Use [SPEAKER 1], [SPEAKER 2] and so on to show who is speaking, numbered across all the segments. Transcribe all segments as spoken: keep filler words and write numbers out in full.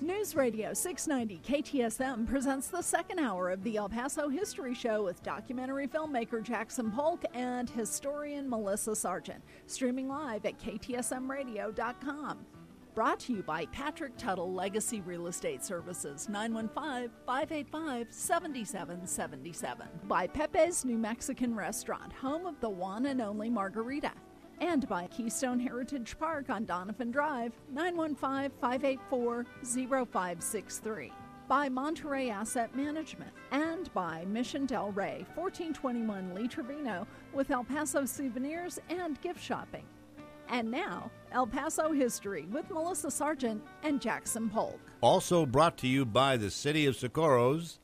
[SPEAKER 1] News Radio six ninety K T S M presents the second hour of the El Paso History Show with documentary filmmaker Jackson Polk and historian Melissa Sargent. Streaming live at K T S M radio dot com. Brought to you by Patrick Tuttle Legacy Real Estate Services, nine one five, five eight five, seven seven seven seven. By Pepe's New Mexican Restaurant, home of the one and only margarita. And by Keystone Heritage Park on Donovan Drive, nine one five, five eight four, zero five six three. By Monterey Asset Management. And by Mission Del Rey, fourteen twenty-one Lee Trevino, with El Paso souvenirs and gift shopping. And now, El Paso History with Melissa Sargent and Jackson Polk.
[SPEAKER 2] Also brought to you by the City of Socorro's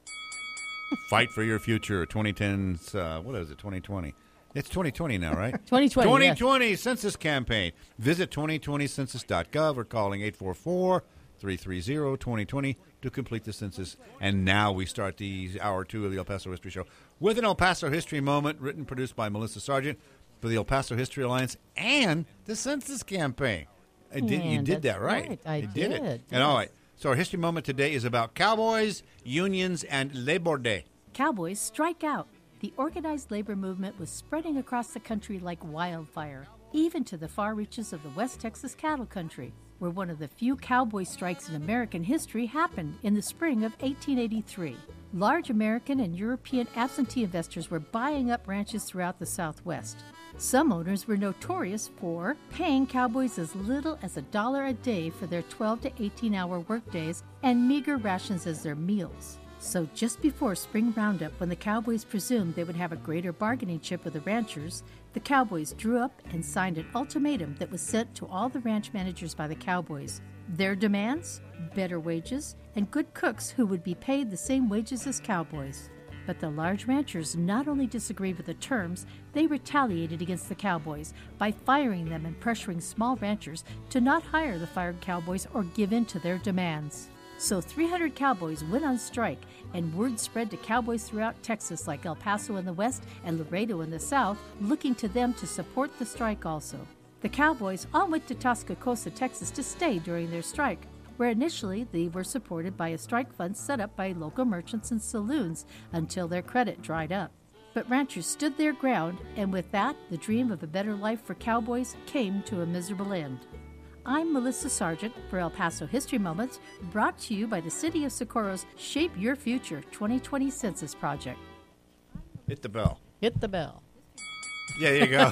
[SPEAKER 2] Fight for Your Future twenty ten's, uh, what is it, twenty twenty? It's twenty twenty now, right?
[SPEAKER 3] twenty twenty,
[SPEAKER 2] twenty twenty
[SPEAKER 3] yes.
[SPEAKER 2] Census Campaign. Visit twenty twenty census dot gov or calling eight four four, three three zero, two zero two zero to complete the census. And now we start the hour two of the El Paso History Show with an El Paso History Moment written, produced by Melissa Sargent for the El Paso History Alliance and the Census Campaign. I did, you did that right.
[SPEAKER 3] right. I
[SPEAKER 2] you
[SPEAKER 3] did.
[SPEAKER 2] did it.
[SPEAKER 3] Yes.
[SPEAKER 2] And all right. So our History Moment today is about cowboys, unions, and Labor Day.
[SPEAKER 4] Cowboys strike out. The organized labor movement was spreading across the country like wildfire, even to the far reaches of the West Texas cattle country, where one of the few cowboy strikes in American history happened in the spring of eighteen eighty-three. Large American and European absentee investors were buying up ranches throughout the Southwest. Some owners were notorious for paying cowboys as little as a dollar a day for their twelve to eighteen hour workdays and meager rations as their meals. So just before spring roundup, when the cowboys presumed they would have a greater bargaining chip with the ranchers, the cowboys drew up and signed an ultimatum that was sent to all the ranch managers by the cowboys. Their demands? Better wages and good cooks who would be paid the same wages as cowboys. But the large ranchers not only disagreed with the terms, they retaliated against the cowboys by firing them and pressuring small ranchers to not hire the fired cowboys or give in to their demands. So three hundred cowboys went on strike, and word spread to cowboys throughout Texas like El Paso in the west and Laredo in the south, looking to them to support the strike also. The cowboys all went to Tascocosa, Texas to stay during their strike, where initially they were supported by a strike fund set up by local merchants and saloons until their credit dried up. But ranchers stood their ground, and with that, the dream of a better life for cowboys came to a miserable end. I'm Melissa Sargent for El Paso History Moments, brought to you by the City of Socorro's Shape Your Future twenty twenty Census Project.
[SPEAKER 2] Hit the bell.
[SPEAKER 3] Hit the bell.
[SPEAKER 2] Yeah, there you go.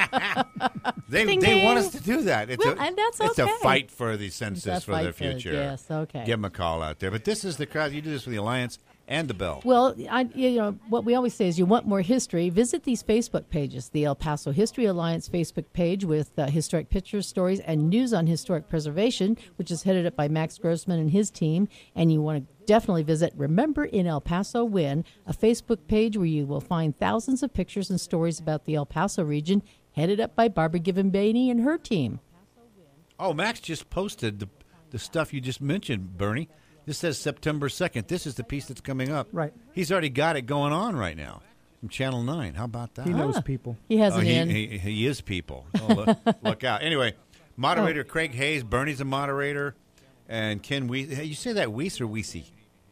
[SPEAKER 2] they
[SPEAKER 3] Ding,
[SPEAKER 2] they
[SPEAKER 3] ding.
[SPEAKER 2] want us to do that. It's
[SPEAKER 3] Well,
[SPEAKER 2] a,
[SPEAKER 3] and that's
[SPEAKER 2] It's
[SPEAKER 3] okay.
[SPEAKER 2] a fight for the census
[SPEAKER 3] It's a
[SPEAKER 2] for
[SPEAKER 3] fight
[SPEAKER 2] their
[SPEAKER 3] for it,
[SPEAKER 2] future.
[SPEAKER 3] yes, okay.
[SPEAKER 2] Give them a call out there. But this is the crowd. You do this for the Alliance and the Bell.
[SPEAKER 3] Well, I, you know, what we always say is you want more history, visit these Facebook pages, the El Paso History Alliance Facebook page with uh, historic pictures, stories, and news on historic preservation, which is headed up by Max Grossman and his team. And you want to definitely visit Remember in El Paso When, a Facebook page where you will find thousands of pictures and stories about the El Paso region, headed up by Barbara Given-Bainey and her team.
[SPEAKER 2] Oh, Max just posted the, the stuff you just mentioned, Bernie. This says September second. This is the piece that's coming up.
[SPEAKER 5] Right.
[SPEAKER 2] He's already got it going on right now from Channel nine. How about that?
[SPEAKER 5] He knows
[SPEAKER 3] Ah.
[SPEAKER 5] people.
[SPEAKER 3] He has
[SPEAKER 2] Oh,
[SPEAKER 3] it
[SPEAKER 2] he,
[SPEAKER 3] in.
[SPEAKER 2] he, he is people. Oh, look, look out. Anyway, moderator
[SPEAKER 3] Oh.
[SPEAKER 2] Craig Hayes. Bernie's a moderator. And Ken Weiss. Hey, you say that Weiss or Weesey?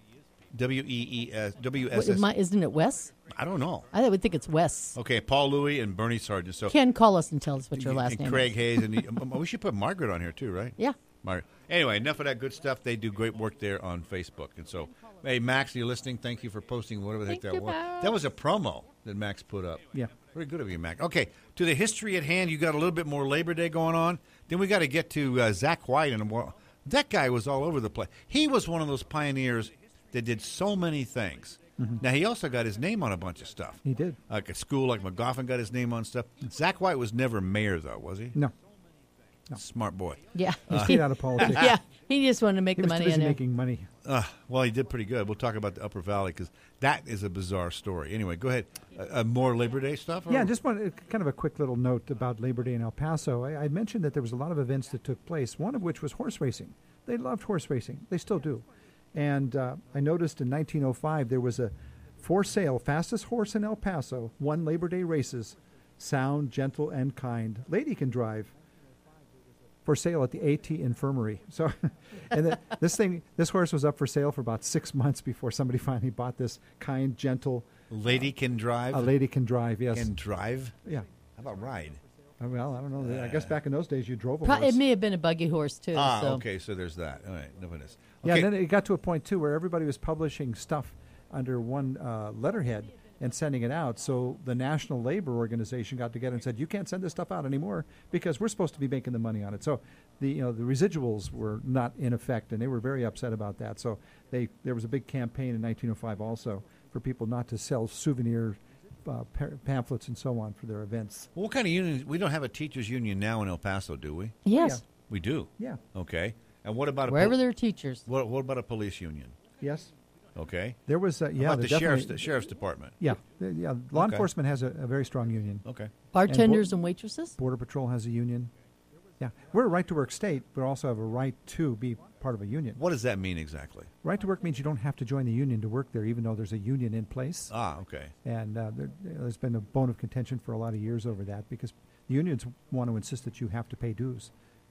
[SPEAKER 2] W E E S. W S
[SPEAKER 3] What,
[SPEAKER 2] S.
[SPEAKER 3] is my, isn't it Wes?
[SPEAKER 2] I don't know.
[SPEAKER 3] I would think it's Wes.
[SPEAKER 2] Okay, Paul Louie and Bernie Sargent. So
[SPEAKER 3] Ken, call us and tell us what your last
[SPEAKER 2] and
[SPEAKER 3] name
[SPEAKER 2] Craig
[SPEAKER 3] is.
[SPEAKER 2] Hayes. And the, we should put Margaret on here too, right?
[SPEAKER 3] Yeah.
[SPEAKER 2] Margaret. Anyway, enough of that good stuff. They do great work there on Facebook. And so, hey, Max, you're listening. Thank you for posting whatever the heck
[SPEAKER 3] Thank
[SPEAKER 2] that
[SPEAKER 3] you,
[SPEAKER 2] was.
[SPEAKER 3] Max.
[SPEAKER 2] That was a promo that Max put up.
[SPEAKER 5] Yeah.
[SPEAKER 2] Very good of you, Max. Okay, to the history at hand, you got a little bit more Labor Day going on. Then we got to get to uh, Zach White. And that guy was all over the place. He was one of those pioneers that did so many things. Mm-hmm. Now, he also got his name on a bunch of stuff.
[SPEAKER 5] He did.
[SPEAKER 2] Like at school, like McGoffin got his name on stuff. Zach White was never mayor, though, was he?
[SPEAKER 5] No.
[SPEAKER 2] Smart boy.
[SPEAKER 3] Yeah.
[SPEAKER 5] He stayed out of politics.
[SPEAKER 3] yeah. He just wanted to make
[SPEAKER 5] He
[SPEAKER 3] the
[SPEAKER 5] was
[SPEAKER 3] money
[SPEAKER 5] too busy
[SPEAKER 3] in there.
[SPEAKER 5] making money.
[SPEAKER 2] Uh, well, he did pretty good. We'll talk about the Upper Valley because that is a bizarre story. Anyway, go ahead. Uh, uh, more Labor Day stuff? Or?
[SPEAKER 5] Yeah, just want uh, kind of a quick little note about Labor Day in El Paso. I, I mentioned that there was a lot of events that took place, one of which was horse racing. They loved horse racing. They still do. And uh, I noticed in nineteen oh five there was a for sale fastest horse in El Paso, won Labor Day races, sound, gentle, and kind. Lady can drive. for sale at the AT Infirmary. So, and the, this thing, this horse was up for sale for about six months before somebody finally bought this kind, gentle.
[SPEAKER 2] Lady can drive.
[SPEAKER 5] A lady can drive. Yes.
[SPEAKER 2] Can drive.
[SPEAKER 5] Yeah.
[SPEAKER 2] How about ride?
[SPEAKER 5] Uh, Well, I don't know. I guess back in those days you drove a
[SPEAKER 3] Pro-
[SPEAKER 5] horse.
[SPEAKER 3] it may have been a buggy horse too.
[SPEAKER 2] Ah,
[SPEAKER 3] so.
[SPEAKER 2] okay. So there's that. All right. No, it is.
[SPEAKER 5] Yeah,
[SPEAKER 2] Okay.
[SPEAKER 5] and then it got to a point, too, where everybody was publishing stuff under one uh, letterhead and sending it out. So the National Labor Organization got together and said, you can't send this stuff out anymore because we're supposed to be making the money on it. So the you know the residuals were not in effect, and they were very upset about that. So they there was a big campaign in nineteen oh five also for people not to sell souvenir uh, pa- pamphlets and so on for their events.
[SPEAKER 2] Well, what kind of union? We don't have a teachers union now in El Paso, do we?
[SPEAKER 3] Yes,
[SPEAKER 2] We do.
[SPEAKER 5] Yeah.
[SPEAKER 2] Okay. And what about a
[SPEAKER 3] wherever
[SPEAKER 2] pol-
[SPEAKER 3] there are teachers.
[SPEAKER 2] what, what about a police union?
[SPEAKER 5] Yes.
[SPEAKER 2] Okay.
[SPEAKER 5] There was, uh,
[SPEAKER 2] How
[SPEAKER 5] yeah.
[SPEAKER 2] about
[SPEAKER 5] there
[SPEAKER 2] the sheriff's
[SPEAKER 5] definitely-
[SPEAKER 2] the sheriff's department?
[SPEAKER 5] Yeah. the- yeah. Law
[SPEAKER 2] Okay.
[SPEAKER 5] enforcement has a, a very strong union.
[SPEAKER 2] Okay.
[SPEAKER 3] Bartenders and waitresses.
[SPEAKER 5] Border Patrol has a union. Yeah. We're a right-to-work state, but also have a right to be part of a union.
[SPEAKER 2] What does that mean exactly?
[SPEAKER 5] Right to work means you don't have to join the union to work there, even though there's a union in place.
[SPEAKER 2] Ah, okay.
[SPEAKER 5] And uh, there, there's been a bone of contention for a lot of years over that because the unions want to insist that you have to pay dues.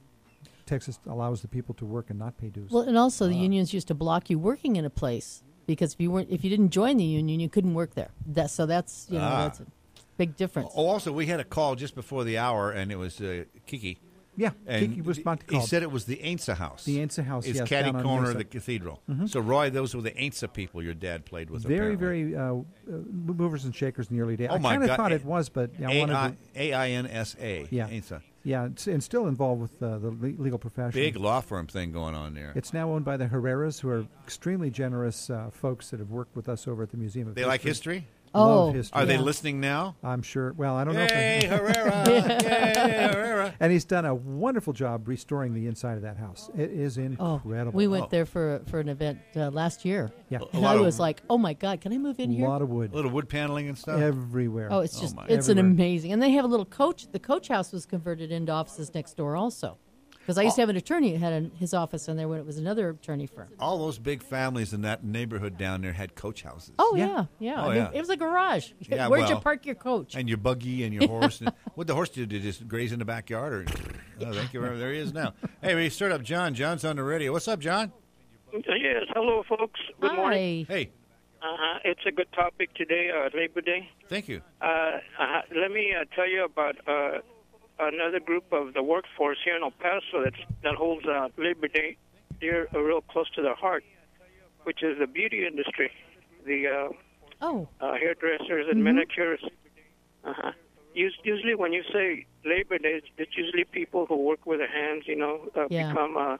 [SPEAKER 5] Texas allows the people to work and not pay dues.
[SPEAKER 3] Well, and also
[SPEAKER 2] Ah.
[SPEAKER 3] the unions used to block you working in a place because if you weren't, if you didn't join the union, you couldn't work there. That so that's you know
[SPEAKER 2] Ah.
[SPEAKER 3] that's a big difference.
[SPEAKER 2] Oh, also, we had a call just before the hour, and it was uh, Kiki.
[SPEAKER 5] yeah,
[SPEAKER 2] And
[SPEAKER 5] Kiki was about to
[SPEAKER 2] he
[SPEAKER 5] call.
[SPEAKER 2] said it was the Ainsa House.
[SPEAKER 5] The Ainsa House,
[SPEAKER 2] It's
[SPEAKER 5] yes,
[SPEAKER 2] catty
[SPEAKER 5] down on
[SPEAKER 2] corner of
[SPEAKER 5] Mesa.
[SPEAKER 2] the cathedral. So, Roy, those were the Ainsa people your dad played with.
[SPEAKER 5] very,
[SPEAKER 2] apparently.
[SPEAKER 5] very uh, uh, movers and shakers in the early days.
[SPEAKER 2] Oh,
[SPEAKER 5] I
[SPEAKER 2] my
[SPEAKER 5] kind of
[SPEAKER 2] God.
[SPEAKER 5] thought it was, but yeah, I
[SPEAKER 2] A
[SPEAKER 5] wanted
[SPEAKER 2] I
[SPEAKER 5] to,
[SPEAKER 2] A I N S A.
[SPEAKER 5] Yeah.
[SPEAKER 2] Ainsa.
[SPEAKER 5] yeah, it's, and still involved with uh, the le- legal profession.
[SPEAKER 2] Big law firm thing going on there.
[SPEAKER 5] It's now owned by the Herreras, who are extremely generous uh, folks that have worked with us over at the Museum of
[SPEAKER 2] They
[SPEAKER 5] History.
[SPEAKER 2] like history?
[SPEAKER 5] Love
[SPEAKER 3] Oh,
[SPEAKER 5] history.
[SPEAKER 2] Are they
[SPEAKER 3] Yeah.
[SPEAKER 2] listening now?
[SPEAKER 5] I'm sure. Well, I don't know.
[SPEAKER 2] Yay,
[SPEAKER 5] If they,
[SPEAKER 2] Herrera! Yay, Herrera!
[SPEAKER 5] and he's done a wonderful job restoring the inside of that house. It is
[SPEAKER 3] Oh,
[SPEAKER 5] incredible.
[SPEAKER 3] we went
[SPEAKER 2] Oh.
[SPEAKER 3] there for for an event uh, last year.
[SPEAKER 5] Yeah.
[SPEAKER 2] A
[SPEAKER 3] And
[SPEAKER 2] lot
[SPEAKER 3] I
[SPEAKER 2] of-
[SPEAKER 3] was like, oh my God, can I move in
[SPEAKER 5] a
[SPEAKER 3] here?
[SPEAKER 5] lot of
[SPEAKER 2] A
[SPEAKER 5] wood
[SPEAKER 2] little wood paneling and stuff.
[SPEAKER 5] everywhere.
[SPEAKER 3] Oh, it's
[SPEAKER 2] Oh,
[SPEAKER 3] just
[SPEAKER 2] my.
[SPEAKER 3] it's an
[SPEAKER 5] Everywhere.
[SPEAKER 3] amazing, and they have a little coach. The coach house was converted into offices next door also, because I used to have an attorney who had an, his office in there when it was another attorney firm.
[SPEAKER 2] All those big families in that neighborhood down there had coach houses.
[SPEAKER 3] Oh
[SPEAKER 5] Yeah.
[SPEAKER 3] yeah, yeah.
[SPEAKER 2] Oh,
[SPEAKER 3] I mean,
[SPEAKER 2] yeah.
[SPEAKER 3] it was a garage.
[SPEAKER 2] Yeah,
[SPEAKER 3] Where'd you
[SPEAKER 2] well,
[SPEAKER 3] park your coach?
[SPEAKER 2] And your buggy and your horse. And what the horse do? Did just graze in the backyard? Or, oh, thank you. There he is now. Hey, we start up John. John's on the radio. What's up, John?
[SPEAKER 6] Yes, hello, folks. Good
[SPEAKER 3] Hi.
[SPEAKER 6] morning.
[SPEAKER 2] Hey,
[SPEAKER 6] Uh-huh. It's a good topic today, uh, Labor Day.
[SPEAKER 2] thank you.
[SPEAKER 6] Uh, uh, let me uh, tell you about uh, another group of the workforce here in El Paso that's, that holds uh, Labor Day dear, uh, real close to their heart, which is the beauty industry, the uh,
[SPEAKER 3] Oh,
[SPEAKER 6] uh, hairdressers and manicures. Uh-huh. Us- Usually when you say Labor Day, it's, it's usually people who work with their hands, you know, uh,
[SPEAKER 3] Yeah.
[SPEAKER 6] become, uh,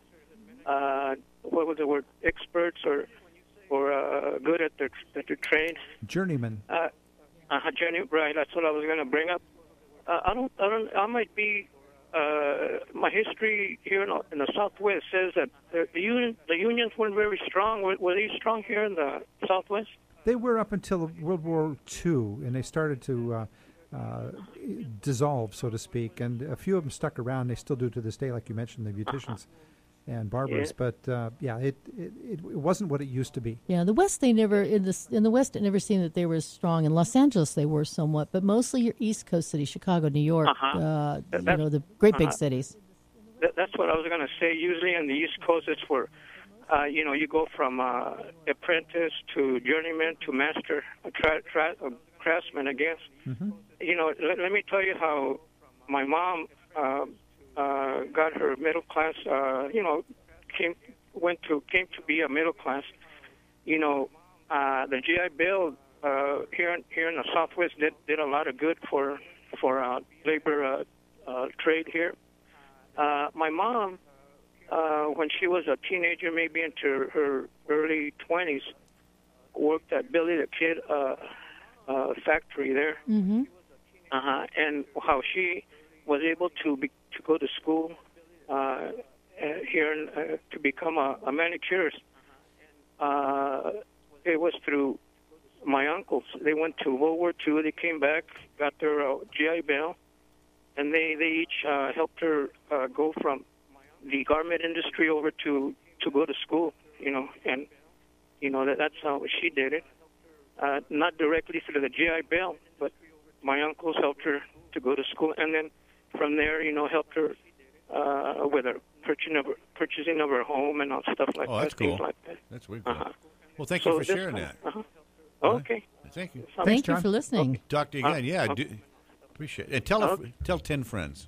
[SPEAKER 6] uh, what was the word, experts or or uh, good at their, at their trade.
[SPEAKER 5] Journeyman.
[SPEAKER 6] Uh, uh, Jenny, right, that's what I was going to bring up. Uh, I don't, I don't, I might be, uh, my history here in, the- in the Southwest says that the, the union, the unions weren't very strong. Were, were they strong here in the Southwest?
[SPEAKER 5] They were up until World War Two, and they started to uh, uh, dissolve, so to speak. And a few of them stuck around. They still do to this day, like you mentioned, the beauticians and barbers.
[SPEAKER 6] Yeah.
[SPEAKER 5] But uh, yeah, it, it it wasn't what it used to be.
[SPEAKER 3] yeah. The West, they never in the in the West, it never seemed that they were as strong. In Los Angeles, they were somewhat, but mostly your East Coast cities, Chicago, New York,
[SPEAKER 6] Uh-huh.
[SPEAKER 3] uh, you
[SPEAKER 6] That's-
[SPEAKER 3] know, the great big
[SPEAKER 6] uh-huh.
[SPEAKER 3] cities.
[SPEAKER 6] That, that's what I was going to say. Usually on the East Coast, it's where, uh, you know, you go from uh, apprentice to journeyman to master, a, tra- tra- a craftsman, I guess. You know, let, let me tell you how my mom uh, uh, got her middle class. Uh, you know, came went to came to be a middle class. You know, uh, the G I Bill uh, here in, here in the Southwest did did a lot of good for for uh, labor uh, uh, trade here. Uh, my mom, uh, when she was a teenager, maybe into her early twenties, worked at Billy the Kid uh, uh, factory there.
[SPEAKER 3] Mm-hmm.
[SPEAKER 6] Uh-huh. And how she was able to be, to go to school uh, uh, here in, uh, to become a, a manicurist. Uh, it was through my uncles. They went to World War Two. They came back, got their uh, G I Bill, and they they each uh, helped her uh, go from the garment industry over to to go to school. You know, and you know that that's how she did it. Uh, not directly through the G I Bill, but my uncles helped her to go to school, and then from there, you know, helped her uh, with her purchasing of her, purchasing of her home and all stuff like
[SPEAKER 2] Oh,
[SPEAKER 6] that.
[SPEAKER 2] that's cool.
[SPEAKER 6] Things like that.
[SPEAKER 2] That's really cool.
[SPEAKER 6] Uh-huh.
[SPEAKER 2] Well, thank
[SPEAKER 6] So
[SPEAKER 2] you for
[SPEAKER 6] this
[SPEAKER 2] sharing
[SPEAKER 6] one-
[SPEAKER 2] that.
[SPEAKER 6] Uh-huh.
[SPEAKER 2] All right.
[SPEAKER 6] Okay.
[SPEAKER 2] Thank you.
[SPEAKER 5] Thanks,
[SPEAKER 3] Thank you
[SPEAKER 5] John.
[SPEAKER 3] for listening.
[SPEAKER 2] Talk to you
[SPEAKER 6] Uh,
[SPEAKER 2] again. Yeah,
[SPEAKER 6] okay.
[SPEAKER 2] do, appreciate it. And tell a,
[SPEAKER 6] Okay.
[SPEAKER 2] tell ten friends.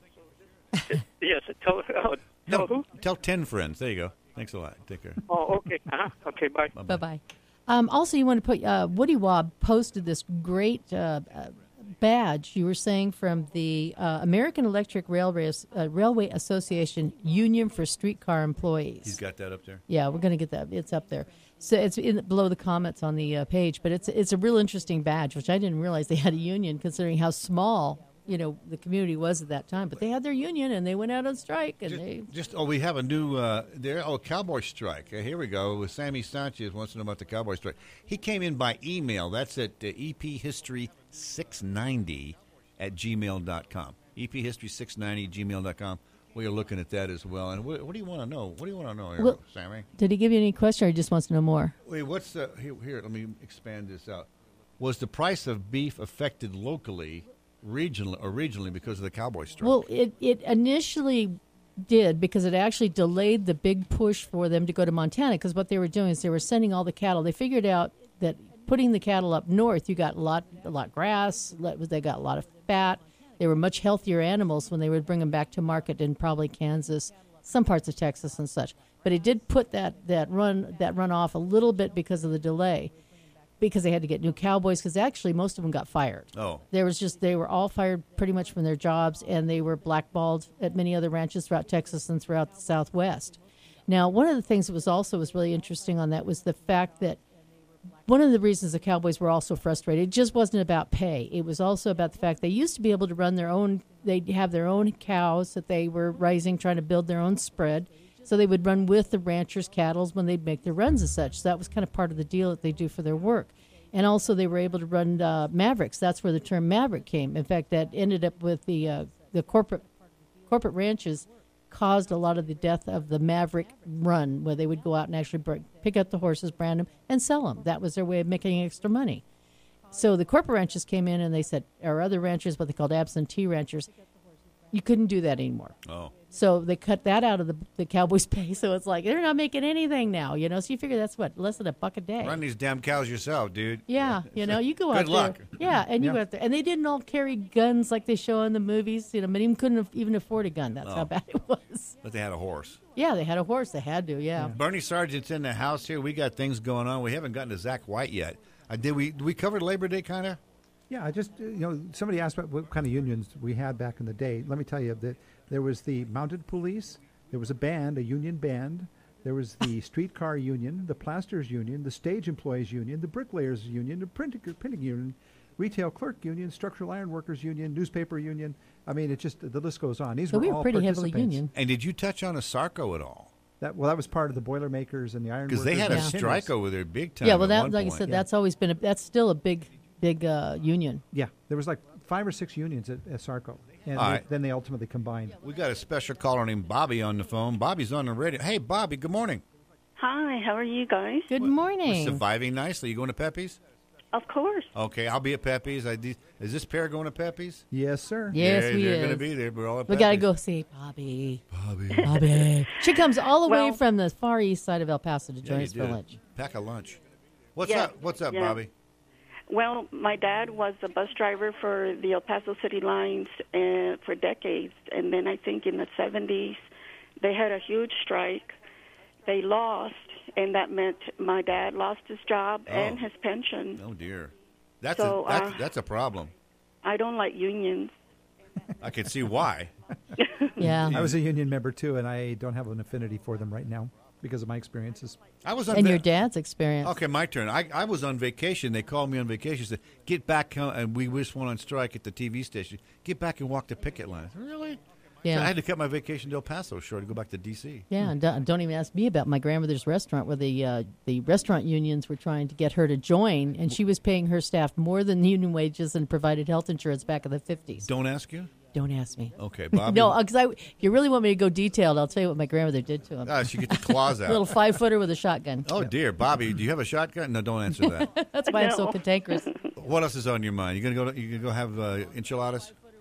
[SPEAKER 6] Yes. Tell, oh, tell
[SPEAKER 2] No,
[SPEAKER 6] who?
[SPEAKER 2] tell ten friends. There you go. Thanks a lot. Take care.
[SPEAKER 6] Oh, okay. Uh-huh. Okay. Bye.
[SPEAKER 3] Bye bye. Um, also, you want to put uh, Woody Wob posted this great uh, uh, badge you were saying from the uh, American Electric Railway uh, Railway Association Union for Streetcar Employees.
[SPEAKER 2] He's got that up there.
[SPEAKER 3] Yeah, we're going to get that. It's up there. So it's in, below the comments on the uh, page, but it's it's a real interesting badge, which I didn't realize they had a union, considering how small you know the community was at that time. But they had their union, and they went out on strike, and
[SPEAKER 2] Just,
[SPEAKER 3] they.
[SPEAKER 2] just oh, we have a new uh, there. Oh, cowboy strike. Uh, here we go. With Sammy Sanchez wants to know about the cowboy strike. He came in by email. That's at uh, e p history six ninety at gmail dot com. e p history six ninety at gmail dot com. We are looking at that as well. And what, what do you want to know? What do you want to know here,
[SPEAKER 3] Well-
[SPEAKER 2] Sammy?
[SPEAKER 3] Did he give you any question, or he just wants to know more?
[SPEAKER 2] Wait, what's the here, here? Let me expand this out. Was the price of beef affected locally, regionally, or regionally because of the cowboy strike?
[SPEAKER 3] Well, it, it initially did because it actually delayed the big push for them to go to Montana, because what they were doing is they were sending all the cattle. They figured out that putting the cattle up north, you got a lot, a lot of grass, they got a lot of fat. They were much healthier animals when they would bring them back to market in probably Kansas, some parts of Texas and such. But it did put that, that run that run off a little bit because of the delay, because they had to get new cowboys, because actually most of them got fired.
[SPEAKER 2] Oh.
[SPEAKER 3] There was just, they were all fired pretty much from their jobs, and they were blackballed at many other ranches throughout Texas and throughout the Southwest. Now, one of the things that was also was really interesting on that was the fact that one of the reasons the Cowboys were also frustrated, it just wasn't about pay. It was also about the fact they used to be able to run their own, they'd have their own cows that they were raising, trying to build their own spread. So they would run with the ranchers' cattle when they'd make their runs as such. So that was kind of part of the deal that they do for their work. And also they were able to run uh, Mavericks. That's where the term Maverick came. In fact, that ended up with the uh, the corporate corporate ranches caused a lot of the death of the Maverick run, where they would go out and actually bring, pick up the horses, brand them, and sell them. That was their way of making extra money. So the corporate ranchers came in and they said, or other ranchers, what they called absentee ranchers, you couldn't do that anymore.
[SPEAKER 2] Oh.
[SPEAKER 3] So they cut that out of the, the Cowboys' pay. So it's like, they're not making anything now, you know. So you figure that's what, less than a buck a day.
[SPEAKER 2] Run these damn cows yourself, dude.
[SPEAKER 3] Yeah, you know, you go out
[SPEAKER 2] Good
[SPEAKER 3] there.
[SPEAKER 2] luck.
[SPEAKER 3] Yeah, and you
[SPEAKER 5] Yeah.
[SPEAKER 3] go out there. And they didn't all carry guns like they show in the movies. You know, many of them couldn't have even afford a gun. That's
[SPEAKER 2] Oh.
[SPEAKER 3] how bad it was.
[SPEAKER 2] But they had a horse.
[SPEAKER 3] Yeah, they had a horse. They had to, yeah.
[SPEAKER 2] Bernie Sargent's in the house here. We got things going on. We haven't gotten to Zach White yet. Uh, did we? Did we cover Labor Day, kind of?
[SPEAKER 5] Yeah, I just, uh, you know, somebody asked about what kind of unions we had back in the day. Let me tell you that there was the mounted police, there was a band, a union band, there was the streetcar union, the plasters union, the stage employees union, the bricklayers union, the printing, printing union, retail clerk union, structural iron workers union, newspaper union. I mean, it just, the list goes on. These
[SPEAKER 3] So
[SPEAKER 5] were
[SPEAKER 3] we were
[SPEAKER 5] all
[SPEAKER 3] pretty heavily
[SPEAKER 5] participants.
[SPEAKER 3] union.
[SPEAKER 2] And did you touch on a Sarco at all?
[SPEAKER 5] That, well, that was part of the Boilermakers and the iron
[SPEAKER 2] Because
[SPEAKER 5] workers.
[SPEAKER 2] they had a
[SPEAKER 5] and
[SPEAKER 3] Yeah.
[SPEAKER 5] the
[SPEAKER 2] strike
[SPEAKER 5] tinners.
[SPEAKER 2] over there big time.
[SPEAKER 3] Yeah, well,
[SPEAKER 2] at
[SPEAKER 3] that,
[SPEAKER 2] one
[SPEAKER 3] like I
[SPEAKER 2] point.
[SPEAKER 3] said,
[SPEAKER 5] Yeah.
[SPEAKER 3] that's always been, a, that's still a big, big uh, union.
[SPEAKER 5] Yeah, there was like five or six unions at, at Sarco. And
[SPEAKER 2] All
[SPEAKER 5] they-
[SPEAKER 2] right.
[SPEAKER 5] then they ultimately combined.
[SPEAKER 2] We got a special caller named Bobby on the phone. Bobby's on the radio. Hey, Bobby, good morning.
[SPEAKER 7] Hi, how are you guys?
[SPEAKER 3] Good
[SPEAKER 2] We're
[SPEAKER 3] morning.
[SPEAKER 2] surviving nicely. You going to Pepe's?
[SPEAKER 7] Of course.
[SPEAKER 2] Okay, I'll be at Pepe's. I de- is this pair going to Pepe's?
[SPEAKER 5] Yes, sir.
[SPEAKER 3] Yes,
[SPEAKER 2] yeah,
[SPEAKER 3] we
[SPEAKER 2] they're
[SPEAKER 3] is.
[SPEAKER 2] going to be there. We're all at
[SPEAKER 3] We
[SPEAKER 2] Pepe's.
[SPEAKER 3] got to go see Bobby.
[SPEAKER 2] Bobby.
[SPEAKER 3] Bobby. She comes all the way
[SPEAKER 7] Well-
[SPEAKER 3] from the far east side of El Paso to
[SPEAKER 2] Yeah,
[SPEAKER 3] join
[SPEAKER 2] you
[SPEAKER 3] us for
[SPEAKER 2] did.
[SPEAKER 3] lunch.
[SPEAKER 2] Pack a lunch. What's
[SPEAKER 7] Yeah,
[SPEAKER 2] up? What's up,
[SPEAKER 7] yeah.
[SPEAKER 2] Bobby?
[SPEAKER 7] Well, my dad was a bus driver for the El Paso City Lines uh, for decades, and then I think in the seventies they had a huge strike. They lost, and that meant my dad lost his job
[SPEAKER 2] Oh.
[SPEAKER 7] and his pension.
[SPEAKER 2] Oh dear, that's
[SPEAKER 7] So,
[SPEAKER 2] a that's,
[SPEAKER 7] uh,
[SPEAKER 2] that's a problem.
[SPEAKER 7] I don't like unions.
[SPEAKER 2] I can see why.
[SPEAKER 3] Yeah.
[SPEAKER 5] I was a union member too, and I don't have an affinity for them right now because of my experiences.
[SPEAKER 2] I was on
[SPEAKER 3] And
[SPEAKER 2] va-
[SPEAKER 3] your dad's experience.
[SPEAKER 2] Okay, my turn. I, I was on vacation. They called me on vacation. Said, "Get back," home," and we just went on strike at the T V station. Get back and walk the picket line. I said, really?
[SPEAKER 3] Yeah.
[SPEAKER 2] So I had to cut my vacation to El Paso short to go back to D C.
[SPEAKER 3] Yeah, and don't, don't even ask me about my grandmother's restaurant, where the uh, the restaurant unions were trying to get her to join, and she was paying her staff more than union wages and provided health insurance back in the fifties.
[SPEAKER 2] Don't ask you.
[SPEAKER 3] Don't ask me.
[SPEAKER 2] Okay, Bobby.
[SPEAKER 3] No, because I, if you really want me to go detailed, I'll tell you what my grandmother did to him.
[SPEAKER 2] Ah, she get the claws out.
[SPEAKER 3] Little five footer with a shotgun.
[SPEAKER 2] Oh dear, Bobby, do you have a shotgun? No, don't answer that.
[SPEAKER 3] That's why I'm so
[SPEAKER 7] No.
[SPEAKER 3] cantankerous.
[SPEAKER 2] What else is on your mind? You gonna go? To, you gonna go have uh, enchiladas?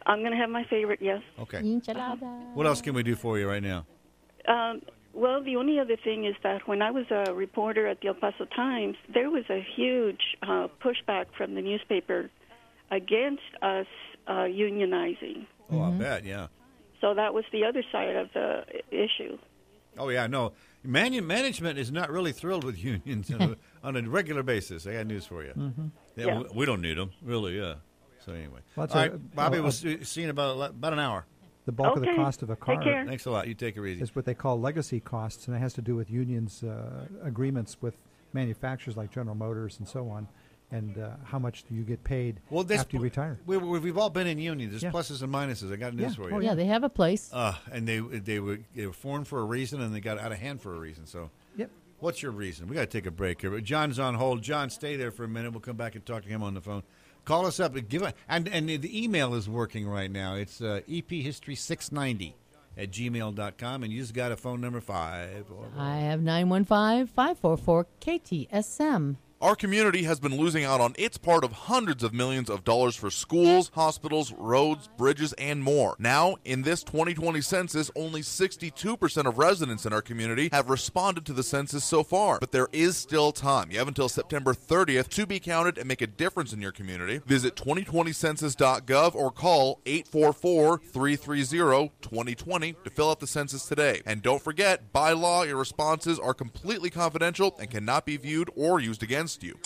[SPEAKER 7] I'm going to have my favorite, yes.
[SPEAKER 2] Okay.
[SPEAKER 3] Enchilada.
[SPEAKER 2] What else can we do for you right now?
[SPEAKER 7] Um, well, the only other thing is that when I was a reporter at the El Paso Times, there was a huge uh, pushback from the newspaper against us uh, unionizing.
[SPEAKER 2] Oh, I bet, yeah.
[SPEAKER 7] So that was the other side of the issue.
[SPEAKER 2] Oh, yeah, no. Man- management is not really thrilled with unions on, a, on a regular basis. I got news for you.
[SPEAKER 5] Mm-hmm.
[SPEAKER 2] Yeah,
[SPEAKER 7] Yeah.
[SPEAKER 2] We, we don't need them, really, yeah. So anyway.
[SPEAKER 5] Well, that's
[SPEAKER 2] All
[SPEAKER 5] a-
[SPEAKER 2] right, Bobby,
[SPEAKER 5] uh,
[SPEAKER 2] we'll see see you in about, about an hour.
[SPEAKER 5] The bulk of the
[SPEAKER 7] Okay.
[SPEAKER 5] cost of a car
[SPEAKER 7] Take care.
[SPEAKER 2] Thanks a lot. You take it easy.
[SPEAKER 5] is what they call legacy costs, and it has to do with unions' uh, agreements with manufacturers like General Motors and so on, and uh, how much do you get paid
[SPEAKER 2] Well, this,
[SPEAKER 5] after you retire.
[SPEAKER 2] We, we, we've all been in unions. There's
[SPEAKER 5] Yeah.
[SPEAKER 2] pluses and minuses. I got news
[SPEAKER 5] Yeah.
[SPEAKER 2] for you.
[SPEAKER 5] Oh,
[SPEAKER 3] Yeah, they have a place.
[SPEAKER 2] Uh, and they they were they were formed for a reason, and they got out of hand for a reason. So,
[SPEAKER 5] Yep.
[SPEAKER 2] what's your reason? We got to take a break here. But John's on hold. John, stay there for a minute. We'll come back and talk to him on the phone. Call us up. And give a, and and the email is working right now. It's uh, E P history six ninety at gmail dot com, and you just got a phone number five.
[SPEAKER 3] I have nine one five, five four four, K T S M.
[SPEAKER 8] Our community has been losing out on its part of hundreds of millions of dollars for schools, hospitals, roads, bridges, and more. Now, in this twenty twenty census, only sixty-two percent of residents in our community have responded to the census so far. But there is still time. You have until September thirtieth to be counted and make a difference in your community. Visit twenty twenty census dot gov or call eight four four, three three zero, two zero two zero to fill out the census today. And don't forget, by law, your responses are completely confidential and cannot be viewed or used against you.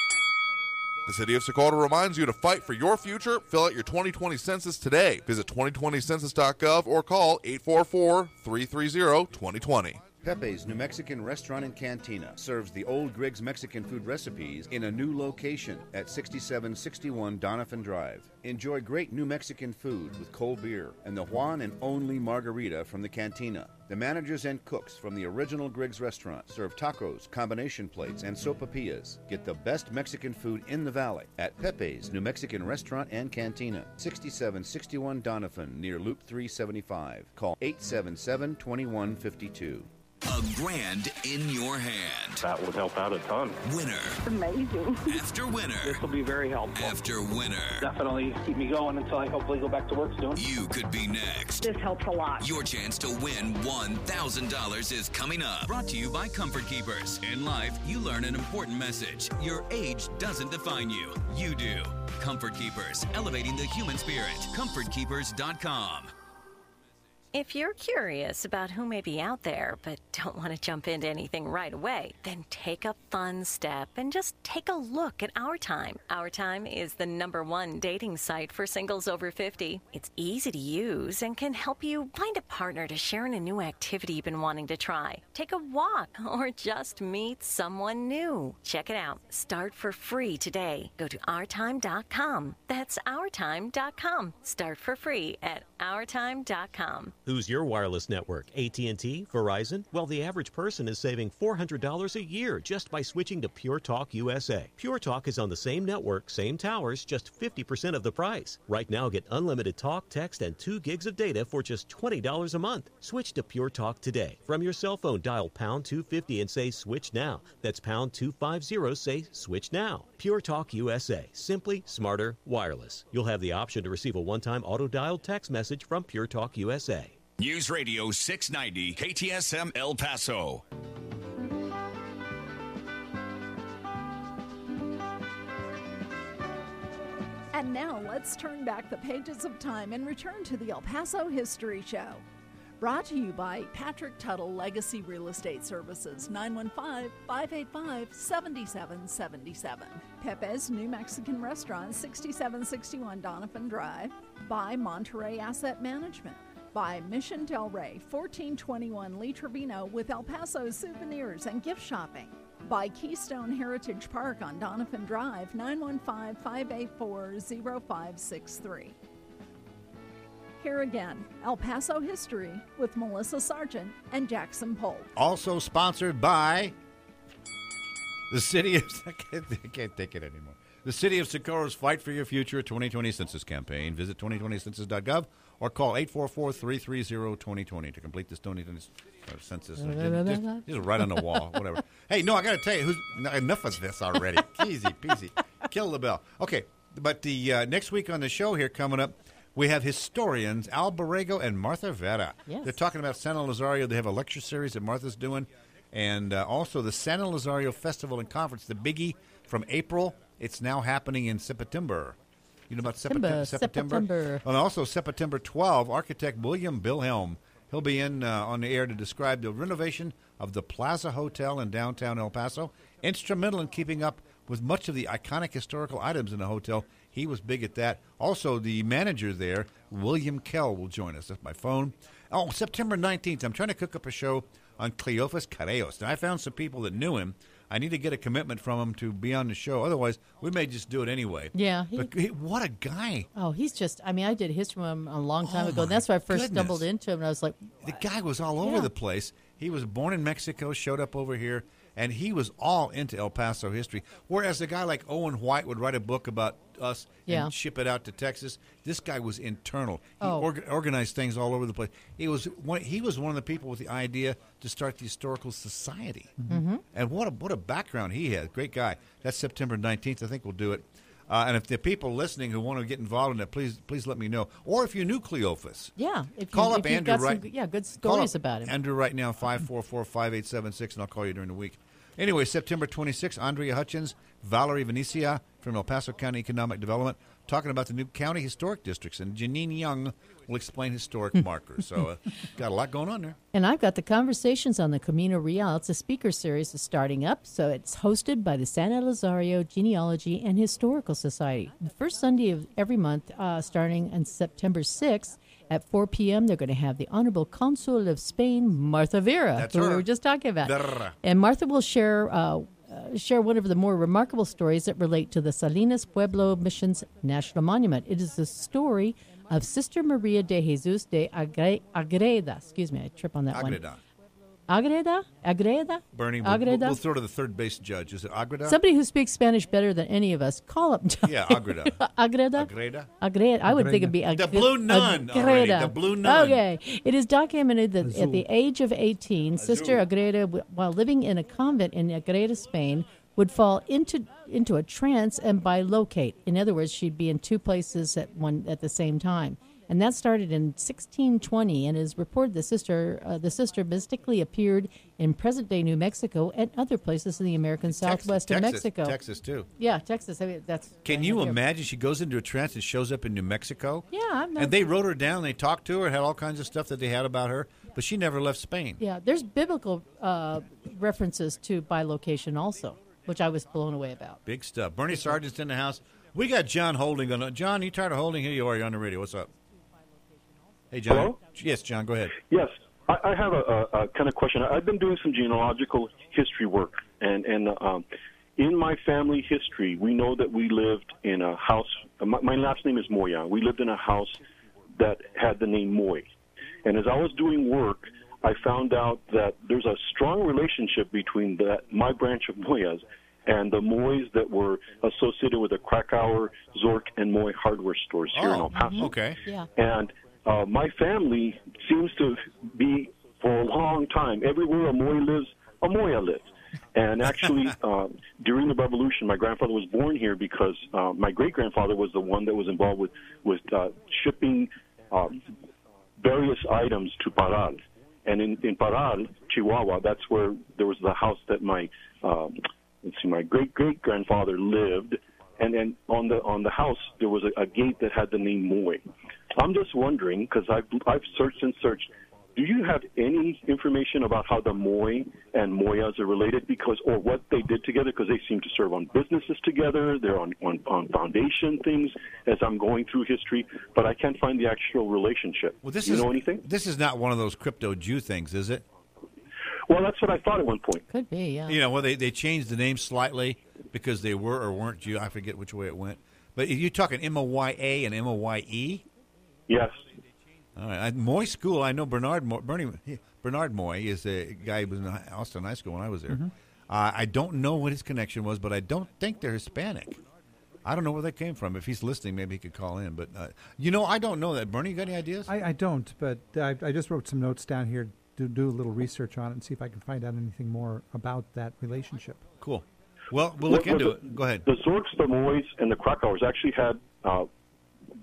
[SPEAKER 8] The City of Socorro reminds you to fight for your future. Fill out your twenty twenty census today. Visit twenty twenty census dot gov or call eight four four, three three zero, two zero two zero.
[SPEAKER 2] Pepe's New Mexican Restaurant and Cantina serves the old Griggs Mexican food recipes in a new location at sixty-seven sixty-one Doniphan Drive. Enjoy great New Mexican food with cold beer and the one and only margarita from the Cantina. The managers and cooks from the original Griggs restaurant serve tacos, combination plates, and sopapillas. Get the best Mexican food in the valley at Pepe's New Mexican Restaurant and Cantina, sixty-seven sixty-one Doniphan near Loop three seventy-five. Call eight seven seven, two one five two.
[SPEAKER 9] A grand in your hand.
[SPEAKER 10] That would help out a ton.
[SPEAKER 9] Winner.
[SPEAKER 7] Amazing.
[SPEAKER 9] After winner.
[SPEAKER 10] This will be very helpful.
[SPEAKER 9] After winner.
[SPEAKER 10] Definitely keep me going until I hopefully go back to work soon.
[SPEAKER 9] You could be next.
[SPEAKER 7] This helps a lot.
[SPEAKER 9] Your chance to win one thousand dollars is coming up. Brought to you by Comfort Keepers. In life, you learn an important message. Your age doesn't define you. You do. Comfort Keepers, elevating the human spirit. comfort keepers dot com.
[SPEAKER 11] If you're curious about who may be out there but don't want to jump into anything right away, then take a fun step and just take a look at Our Time. Our Time is the number one dating site for singles over fifty. It's easy to use and can help you find a partner to share in a new activity you've been wanting to try. Take a walk or just meet someone new. Check it out. Start for free today. Go to our time dot com. That's our time dot com. Start for free at our time dot com.
[SPEAKER 12] Who's your wireless network? A T and T? Verizon? Well, the average person is saving four hundred dollars a year just by switching to Pure Talk U S A. Pure Talk is on the same network, same towers, just fifty percent of the price. Right now, get unlimited talk, text, and two gigs of data for just twenty dollars a month. Switch to Pure Talk today. From your cell phone, dial pound two fifty and say switch now. That's pound two fifty, say switch now. Pure Talk U S A. Simply, smarter, wireless. You'll have the option to receive a one-time auto-dialed text message from Pure Talk U S A.
[SPEAKER 9] News Radio six ninety, K T S M El Paso.
[SPEAKER 1] And now let's turn back the pages of time and return to the El Paso History Show. Brought to you by Patrick Tuttle Legacy Real Estate Services, nine one five, five eight five, seven seven seven seven. Pepe's New Mexican Restaurant, sixty-seven sixty-one Doniphan Drive. By Monterey Asset Management. By Mission Del Rey, fourteen twenty-one Lee Trevino with El Paso souvenirs and gift shopping. By Keystone Heritage Park on Doniphan Drive, nine one five, five eight four, zero five six three. Here again, El Paso History with Melissa Sargent and Jackson Polk.
[SPEAKER 2] Also sponsored by the City of... I can't, I can't take it anymore. The City of Socorro's Fight for Your Future twenty twenty Census Campaign. Visit twenty twenty census dot gov or call eight four four, three three zero, two zero two zero to complete this twenty twenty census. Just, just right on the wall, whatever. Hey, no, I got to tell you, who's, enough of this already. Easy peasy. Kill the bell. Okay, but the uh, next week on the show here coming up, we have historians Al Borrego and Martha Vera.
[SPEAKER 3] Yes.
[SPEAKER 2] They're talking about Santa Lazario. They have a lecture series that Martha's doing. And uh, also the Santa Lazario Festival and Conference, the biggie from April. It's now happening in September. You know about September?
[SPEAKER 3] September. September.
[SPEAKER 2] And also September twelfth, architect William Bilhelm. He'll be in uh, on the air to describe the renovation of the Plaza Hotel in downtown El Paso. Instrumental in keeping up with much of the iconic historical items in the hotel. He was big at that. Also, the manager there, William Kell, will join us. That's my phone. Oh, September nineteenth, I'm trying to cook up a show on Cleophas Carreos. Now, I found some people that knew him. I need to get a commitment from him to be on the show. Otherwise, we may just do it anyway.
[SPEAKER 3] Yeah.
[SPEAKER 2] He, but he, what a guy.
[SPEAKER 3] Oh, he's just, I mean, I did history with him a long time
[SPEAKER 2] oh
[SPEAKER 3] ago. And that's why I first
[SPEAKER 2] goodness.
[SPEAKER 3] stumbled into him. And I was like,
[SPEAKER 2] the guy was all over
[SPEAKER 3] yeah.
[SPEAKER 2] the place. He was born in Mexico, showed up over here, and he was all into El Paso history. Whereas a guy like Owen White would write a book about us
[SPEAKER 3] yeah.
[SPEAKER 2] and ship it out to Texas. This guy was internal. He
[SPEAKER 3] oh.
[SPEAKER 2] orga- organized things all over the place. He was one, he was one of the people with the idea to start the Historical Society.
[SPEAKER 3] Mm-hmm.
[SPEAKER 2] And what a, what a background he had. Great guy. That's September nineteenth. I think we'll do it. Uh, and if the people listening who want to get involved in it, please please let me know. Or if you knew Cleophas.
[SPEAKER 3] Yeah. If
[SPEAKER 2] call
[SPEAKER 3] you,
[SPEAKER 2] up
[SPEAKER 3] if
[SPEAKER 2] Andrew
[SPEAKER 3] got
[SPEAKER 2] right.
[SPEAKER 3] Some, yeah, good
[SPEAKER 2] Call
[SPEAKER 3] stories
[SPEAKER 2] up
[SPEAKER 3] about him.
[SPEAKER 2] Andrew right now, five four four, five eight seven six, and I'll call you during the week. Anyway, September twenty-sixth, Andrea Hutchins, Valerie Venecia from El Paso County Economic Development, talking about the new county historic districts. And Janine Young will explain historic markers. So uh, got a lot going on there.
[SPEAKER 3] And I've got the Conversations on the Camino Real. It's a speaker series that's starting up. So it's hosted by the Santa Lazario Genealogy and Historical Society. The first Sunday of every month, uh, starting on September sixth, at four p.m., they're going to have the Honorable Consul of Spain, Martha Vera,
[SPEAKER 2] That's
[SPEAKER 3] who
[SPEAKER 2] her.
[SPEAKER 3] we were just talking about.
[SPEAKER 2] Vera.
[SPEAKER 3] And Martha will share uh, uh, share one of the more remarkable stories that relate to the Salinas Pueblo Missions National Monument. It is the story of Sister Maria de Jesus de Agre- Agreda. Excuse me, I trip on that
[SPEAKER 2] Agreda.
[SPEAKER 3] one. Agreda? Agreda?
[SPEAKER 2] Bernie, we'll,
[SPEAKER 3] Agreda?
[SPEAKER 2] we'll throw to the third base judge. Is it Agreda?
[SPEAKER 3] Somebody who speaks Spanish better than any of us, call up.
[SPEAKER 2] Yeah, Agreda.
[SPEAKER 3] Agreda?
[SPEAKER 2] Agreda?
[SPEAKER 3] Agreda. I would think it'd be Agreda.
[SPEAKER 2] The Blue Nun
[SPEAKER 3] Agreda.
[SPEAKER 2] already. The Blue Nun.
[SPEAKER 3] Okay. It is documented that
[SPEAKER 5] Azul.
[SPEAKER 3] at the age of eighteen, Sister Agreda, w- while living in a convent in Agreda, Spain, would fall into into a trance and bilocate. In other words, she'd be in two places at one at the same time. And that started in sixteen twenty, and is reported the sister uh, the sister mystically appeared in present-day New Mexico and other places in the American Southwest
[SPEAKER 2] Texas,
[SPEAKER 3] of Mexico.
[SPEAKER 2] Texas, too.
[SPEAKER 3] Yeah, Texas. I mean, that's.
[SPEAKER 2] Can
[SPEAKER 3] I
[SPEAKER 2] you
[SPEAKER 3] know.
[SPEAKER 2] imagine she goes into a trance and shows up in New Mexico?
[SPEAKER 3] Yeah, I'm not,
[SPEAKER 2] And they wrote her down. They talked to her, had all kinds of stuff that they had about her, but she never left Spain.
[SPEAKER 3] yeah. There's biblical uh, references to bilocation also, which I was blown away about.
[SPEAKER 2] Big stuff. Bernie Sargent's in the house. We got John Holding on. John, you tired of Holding? Here you are. You're on the radio. What's up? Hey, John.
[SPEAKER 13] Hello?
[SPEAKER 2] Yes, John. Go ahead.
[SPEAKER 13] Yes, I, I have a, a, a kind of question. I've been doing some genealogical history work, and and um, in my family history, we know that we lived in a house. My, my last name is Moya. We lived in a house that had the name Moy, and as I was doing work, I found out that there's a strong relationship between that my branch of Moyas and the Moys that were associated with the Krakauer, Zork, and Moy hardware stores here in El Paso.
[SPEAKER 2] Okay.
[SPEAKER 3] Yeah.
[SPEAKER 13] And uh, my family seems to be, for a long time, everywhere a Moy lives, a Moya lives. And actually, uh, during the Revolution, my grandfather was born here because uh, my great-grandfather was the one that was involved with, with uh, shipping uh, various items to Parral. And in, in Parral, Chihuahua, that's where there was the house that my, um, let's see, my great-great-grandfather lived. And then on the on the house, there was a, a gate that had the name Moy. I'm just wondering, because I've, I've searched and searched, do you have any information about how the Moy and Moyas are related, because or what they did together? Because they seem to serve on businesses together. They're on, on, on foundation things as I'm going through history, but I can't find the actual relationship.
[SPEAKER 2] Well, this
[SPEAKER 13] do you
[SPEAKER 2] is,
[SPEAKER 13] know anything?
[SPEAKER 2] This is not one of those crypto Jew things, is it?
[SPEAKER 13] Well, that's what I thought at one point.
[SPEAKER 3] Could be, yeah.
[SPEAKER 2] You know, well, they, they changed the name slightly because they were or weren't Jew. I forget which way it went. But you're talking M O Y A and M O Y E?
[SPEAKER 13] Yes.
[SPEAKER 2] All right. I, Moy School, I know Bernard Moy, Bernie, Bernard Moy is a guy who was in Austin High School when I was there.
[SPEAKER 5] Mm-hmm.
[SPEAKER 2] Uh, I don't know what his connection was, but I don't think they're Hispanic. I don't know where they came from. If he's listening, maybe he could call in. But, uh, you know, I don't know that. Bernie, you got any ideas?
[SPEAKER 5] I, I don't, but I, I just wrote some notes down here to do a little research on it and see if I can find out anything more about that relationship.
[SPEAKER 2] Cool. Well, we'll look
[SPEAKER 13] Well,
[SPEAKER 2] into
[SPEAKER 13] the,
[SPEAKER 2] it. Go ahead.
[SPEAKER 13] The Zorks, the Moys, and the Krakauers actually had uh,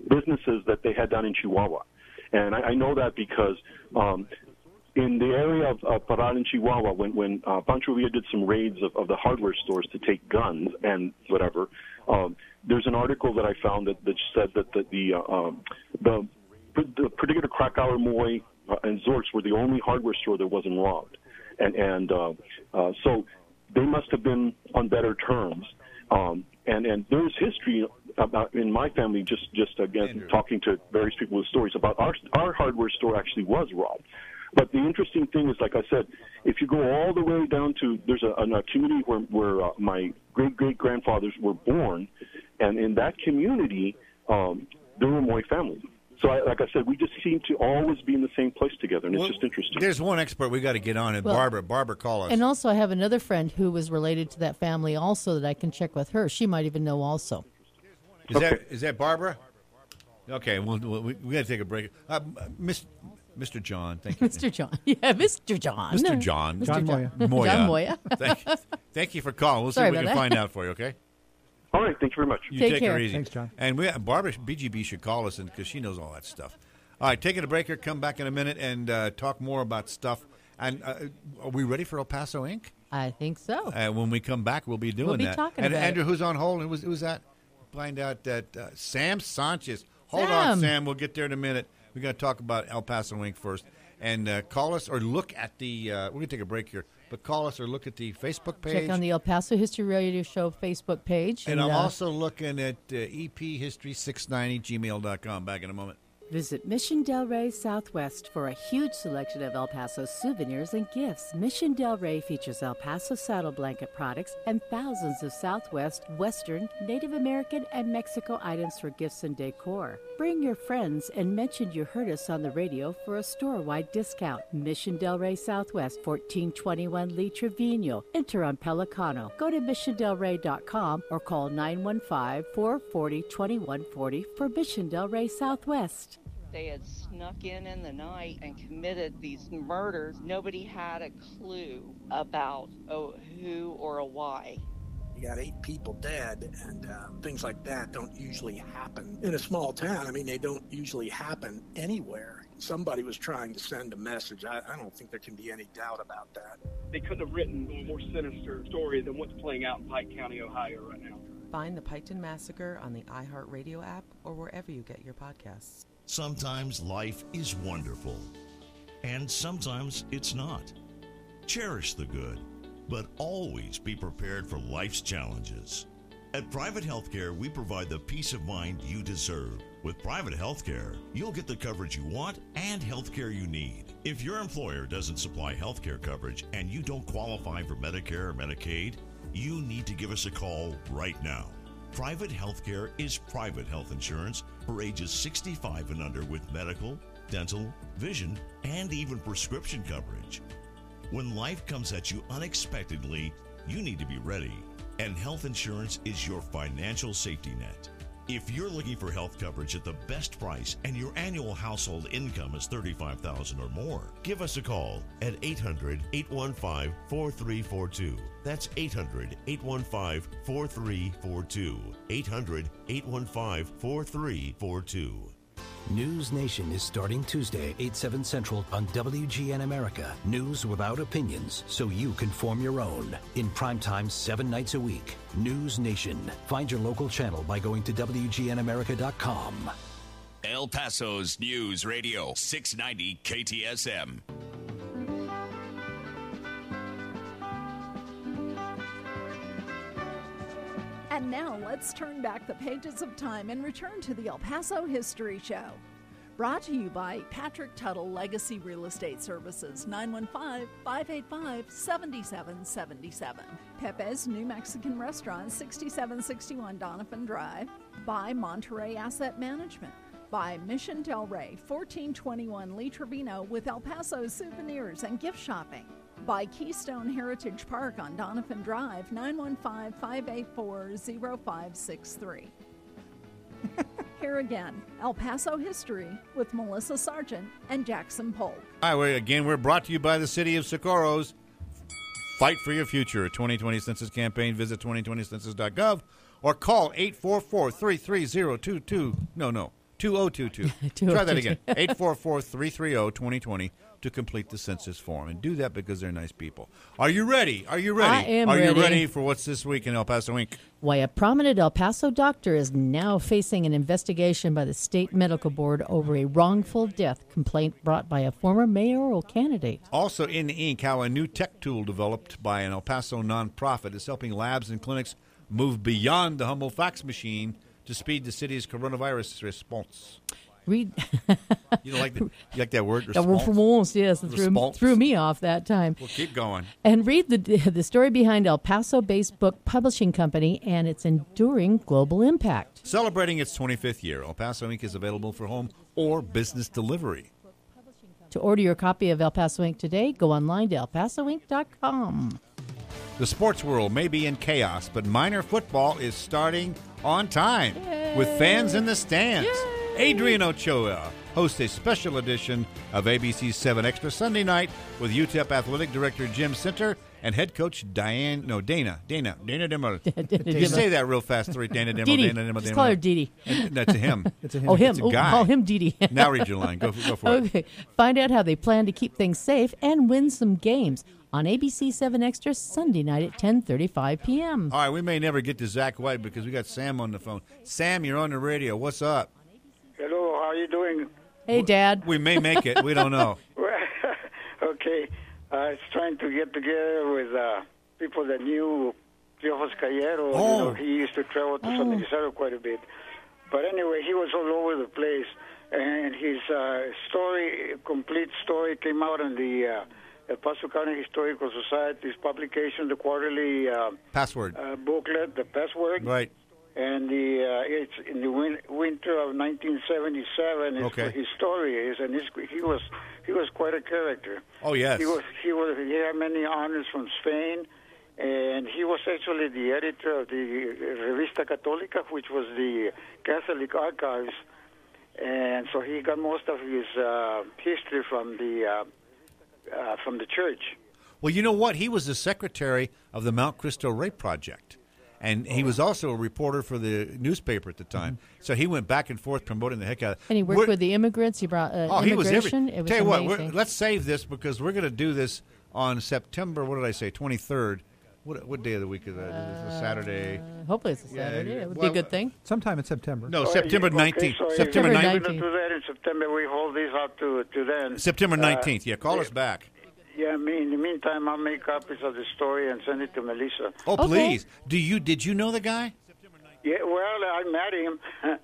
[SPEAKER 13] businesses that they had down in Chihuahua. And I, I know that because um, in the area of uh, Parral and Chihuahua, when, when uh, Pancho Villa did some raids of, of the hardware stores to take guns and whatever, um, there's an article that I found that, that said that the the, uh, um, the, the particular Krakauer, Moy, uh, and Zorks were the only hardware store that wasn't robbed. And, and uh, uh, so they must have been on better terms. Um, and, and there's history about in my family, just, just again, Andrew. talking to various people with stories about our, our hardware store actually was robbed. But the interesting thing is, like I said, if you go all the way down to, there's a, a community where, where uh, my great-great-grandfathers were born, and in that community, um, there were Moy family. So, I, like I said, we just seem to always be in the same place together, and it's well, just interesting.
[SPEAKER 2] There's one expert we got to get on it, well, Barbara. Barbara, call us.
[SPEAKER 3] And also, I have another friend who was related to that family also that I can check with her. She might even know also.
[SPEAKER 2] Is okay. that is that Barbara? Okay, well, we, we got to take a break. Uh, Miss, Mister John, thank you.
[SPEAKER 3] Mister John, yeah, Mister John.
[SPEAKER 2] Mister John.
[SPEAKER 3] Mister
[SPEAKER 5] John Moya.
[SPEAKER 2] Moya.
[SPEAKER 3] John Moya.
[SPEAKER 2] thank, you. thank you for calling. We'll
[SPEAKER 3] Sorry
[SPEAKER 2] see what we can
[SPEAKER 3] that.
[SPEAKER 2] find out for you, okay?
[SPEAKER 13] All right, thank you very much.
[SPEAKER 2] You
[SPEAKER 3] take,
[SPEAKER 2] take
[SPEAKER 3] care.
[SPEAKER 2] her easy.
[SPEAKER 5] Thanks, John.
[SPEAKER 2] And we, Barbara, B G B should call us because she knows all that stuff. All right, taking a break here. Come back in a minute and uh, talk more about stuff. And uh, are we ready for El Paso Incorporated?
[SPEAKER 3] I think so.
[SPEAKER 2] Uh, when we come back, we'll be doing
[SPEAKER 3] we'll be
[SPEAKER 2] that.
[SPEAKER 3] Talking
[SPEAKER 2] and
[SPEAKER 3] about
[SPEAKER 2] Andrew,
[SPEAKER 3] it.
[SPEAKER 2] who's on hold? Who was, who was that? Find out that uh, Sam Sanchez. Hold
[SPEAKER 3] Sam.
[SPEAKER 2] on, Sam. We'll get there in a minute. We're going to talk about El Paso Incorporated first. And uh, call us or look at the, uh, we're going to take a break here, but call us or look at the Facebook page.
[SPEAKER 3] Check on the El Paso History Radio Show Facebook page.
[SPEAKER 2] And,
[SPEAKER 3] and
[SPEAKER 2] I'm
[SPEAKER 3] uh,
[SPEAKER 2] also looking at uh, E P history six ninety gmail dot com. Back in a moment.
[SPEAKER 4] Visit Mission Del Rey Southwest for a huge selection of El Paso souvenirs and gifts. Mission Del Rey features El Paso saddle blanket products and thousands of Southwest, Western, Native American, and Mexico items for gifts and decor. Bring your friends and mention you heard us on the radio for a store-wide discount. Mission Del Rey Southwest, fourteen twenty-one Lee Trevino. Enter on Pelicano. Go to mission del rey dot com or call nine one five, four four zero, two one four zero for Mission Del Rey Southwest.
[SPEAKER 14] They had snuck in in the night and committed these murders. Nobody had a clue about oh, who or a why.
[SPEAKER 15] You got eight people dead, and uh, things like that don't usually happen in a small town. I mean, they don't usually happen anywhere. Somebody was trying to send a message. I, I don't think there can be any doubt about that.
[SPEAKER 10] They couldn't have written a more sinister story than what's playing out in Pike County, Ohio right now.
[SPEAKER 16] Find the Piketon Massacre on the iHeartRadio app or wherever you get your podcasts.
[SPEAKER 17] Sometimes life is wonderful, and sometimes it's not. Cherish the good, but always be prepared for life's challenges. At Private Healthcare, we provide the peace of mind you deserve. With Private Healthcare, you'll get the coverage you want and healthcare you need. If your employer doesn't supply healthcare coverage and you don't qualify for Medicare or Medicaid, you need to give us a call right now. Private Healthcare is private health insurance for ages sixty-five and under with medical, dental, vision, and even prescription coverage. When life comes at you unexpectedly, you need to be ready, and health insurance is your financial safety net. If you're looking for health coverage at the best price and your annual household income is thirty-five thousand dollars or more, give us a call at eight hundred, eight one five, four three four two. That's eight hundred, eight one five, four three four two. eight hundred, eight one five, four three four two.
[SPEAKER 18] News Nation is starting Tuesday, eight, seven Central on W G N America. News without opinions, so you can form your own. In primetime, seven nights a week. News Nation. Find your local channel by going to W G N America dot com.
[SPEAKER 9] El Paso's News Radio, six ninety K T S M.
[SPEAKER 1] And now let's turn back the pages of time and return to the El Paso History Show. Brought to you by Patrick Tuttle Legacy Real Estate Services, nine one five, five eight five, seven seven seven seven. Pepe's New Mexican Restaurant, sixty-seven sixty-one Donovan Drive. By Monterey Asset Management. By Mission Del Rey, fourteen twenty-one Lee Trevino with El Paso souvenirs and gift shopping. By Keystone Heritage Park on Donovan Drive, nine one five, five eight four, zero five six three. Here again, El Paso History with Melissa Sargent and Jackson Polk.
[SPEAKER 2] Hi, we're, again, we're brought to you by the City of Socorro's Fight for Your Future twenty twenty Census Campaign. Visit twenty twenty census dot gov or call eight four four, three three zero, two two. No, no. two oh two two. Try that again. eight four four, three three zero, two oh two oh to complete the census form. And do that because they're nice people. Are you ready? Are you ready?
[SPEAKER 3] I am
[SPEAKER 2] Are
[SPEAKER 3] ready.
[SPEAKER 2] you ready for what's this week in El Paso Inc?
[SPEAKER 3] Why a prominent El Paso doctor is now facing an investigation by the state medical board over a wrongful death complaint brought by a former mayoral candidate.
[SPEAKER 2] Also in the ink, how a new tech tool developed by an El Paso nonprofit is helping labs and clinics move beyond the humble fax machine to speed the city's coronavirus response.
[SPEAKER 3] Read.
[SPEAKER 2] You don't like the, you like that word?
[SPEAKER 3] The response, yes, it threw,
[SPEAKER 2] Response.
[SPEAKER 3] threw me off that time.
[SPEAKER 2] Well, keep going.
[SPEAKER 3] And read the the story behind El Paso-based book publishing company and its enduring global impact.
[SPEAKER 2] Celebrating its twenty-fifth year, El Paso Incorporated is available for home or business delivery.
[SPEAKER 3] To order your copy of El Paso Incorporated today, go online to el paso inc dot com.
[SPEAKER 2] The sports world may be in chaos, but minor football is starting on time with fans in the stands. Yay. Adrian Ochoa hosts a special edition of A B C's seven Extra Sunday night with U T E P Athletic Director Jim Center and head coach Diane, no, Dana, Dana, Dana Dimmel. You say that real fast, three, Dana Dimmel,
[SPEAKER 3] Didi.
[SPEAKER 2] Dana Dimmel.
[SPEAKER 3] Just call her Didi.
[SPEAKER 2] And that's a him.
[SPEAKER 5] It's a him.
[SPEAKER 3] Oh, him.
[SPEAKER 2] It's a
[SPEAKER 3] Oh,
[SPEAKER 2] guy.
[SPEAKER 3] call him Didi.
[SPEAKER 2] Now read your line. Go, go for it.
[SPEAKER 3] Okay. Find out how they plan to keep things safe and win some games on A B C seven Extra Sunday night at ten thirty-five p.m.
[SPEAKER 2] All right, we may never get to Zach White because we got Sam on the phone. Sam, you're on the radio. What's up?
[SPEAKER 19] Hello, how are you doing?
[SPEAKER 3] Hey, Dad.
[SPEAKER 2] We may make it. We don't know.
[SPEAKER 19] Okay, I was trying to get together with uh, people that knew Piojos Callero.
[SPEAKER 2] Oh.
[SPEAKER 19] You know, he used to travel to
[SPEAKER 3] Oh.
[SPEAKER 19] San Elizario quite a bit. But anyway, he was all over the place. And his uh, story, complete story, came out in the uh, El Paso County Historical Society's publication, the quarterly uh,
[SPEAKER 2] Password.
[SPEAKER 19] uh, booklet, The Password.
[SPEAKER 2] Right.
[SPEAKER 19] And the uh, it's in the win- winter of nineteen seventy-seven. Is
[SPEAKER 2] Okay.
[SPEAKER 19] what his story is, and his, he was he was quite a character.
[SPEAKER 2] Oh, yes.
[SPEAKER 19] He was he was he had many honors from Spain, and he was actually the editor of the Revista Católica, which was the Catholic archives, and so he got most of his uh, history from the uh, uh, from the church.
[SPEAKER 2] Well, you know what? He was the secretary of the Mount Cristo Rape Project. And he was also a reporter for the newspaper at the time. Mm-hmm. So he went back and forth promoting the heck out of it.
[SPEAKER 3] And he worked
[SPEAKER 2] We're,
[SPEAKER 3] with the immigrants. He brought uh,
[SPEAKER 2] oh, he was every,
[SPEAKER 3] immigration. It was
[SPEAKER 2] Tell you
[SPEAKER 3] amazing.
[SPEAKER 2] what, we're, let's save this because we're going to do this on September, what did I say, twenty-third. What what day of the week is that? Is it a Saturday?
[SPEAKER 3] Uh, hopefully it's a Saturday.
[SPEAKER 2] Yeah,
[SPEAKER 3] It would
[SPEAKER 2] well,
[SPEAKER 3] be a good thing.
[SPEAKER 5] Sometime in September.
[SPEAKER 2] No,
[SPEAKER 19] Oh,
[SPEAKER 2] September
[SPEAKER 19] yeah,
[SPEAKER 2] nineteenth.
[SPEAKER 19] Okay, so
[SPEAKER 2] September
[SPEAKER 19] if
[SPEAKER 2] nineteenth.
[SPEAKER 19] we're going to do that in September, we hold these out to, to then.
[SPEAKER 2] September nineteenth.
[SPEAKER 19] Uh,
[SPEAKER 2] Yeah, call us back.
[SPEAKER 19] Yeah, me. In the meantime, I'll make copies of the story and send it to Melissa.
[SPEAKER 2] Oh, please. Do you Did you know the guy?
[SPEAKER 19] Yeah, well, I met him.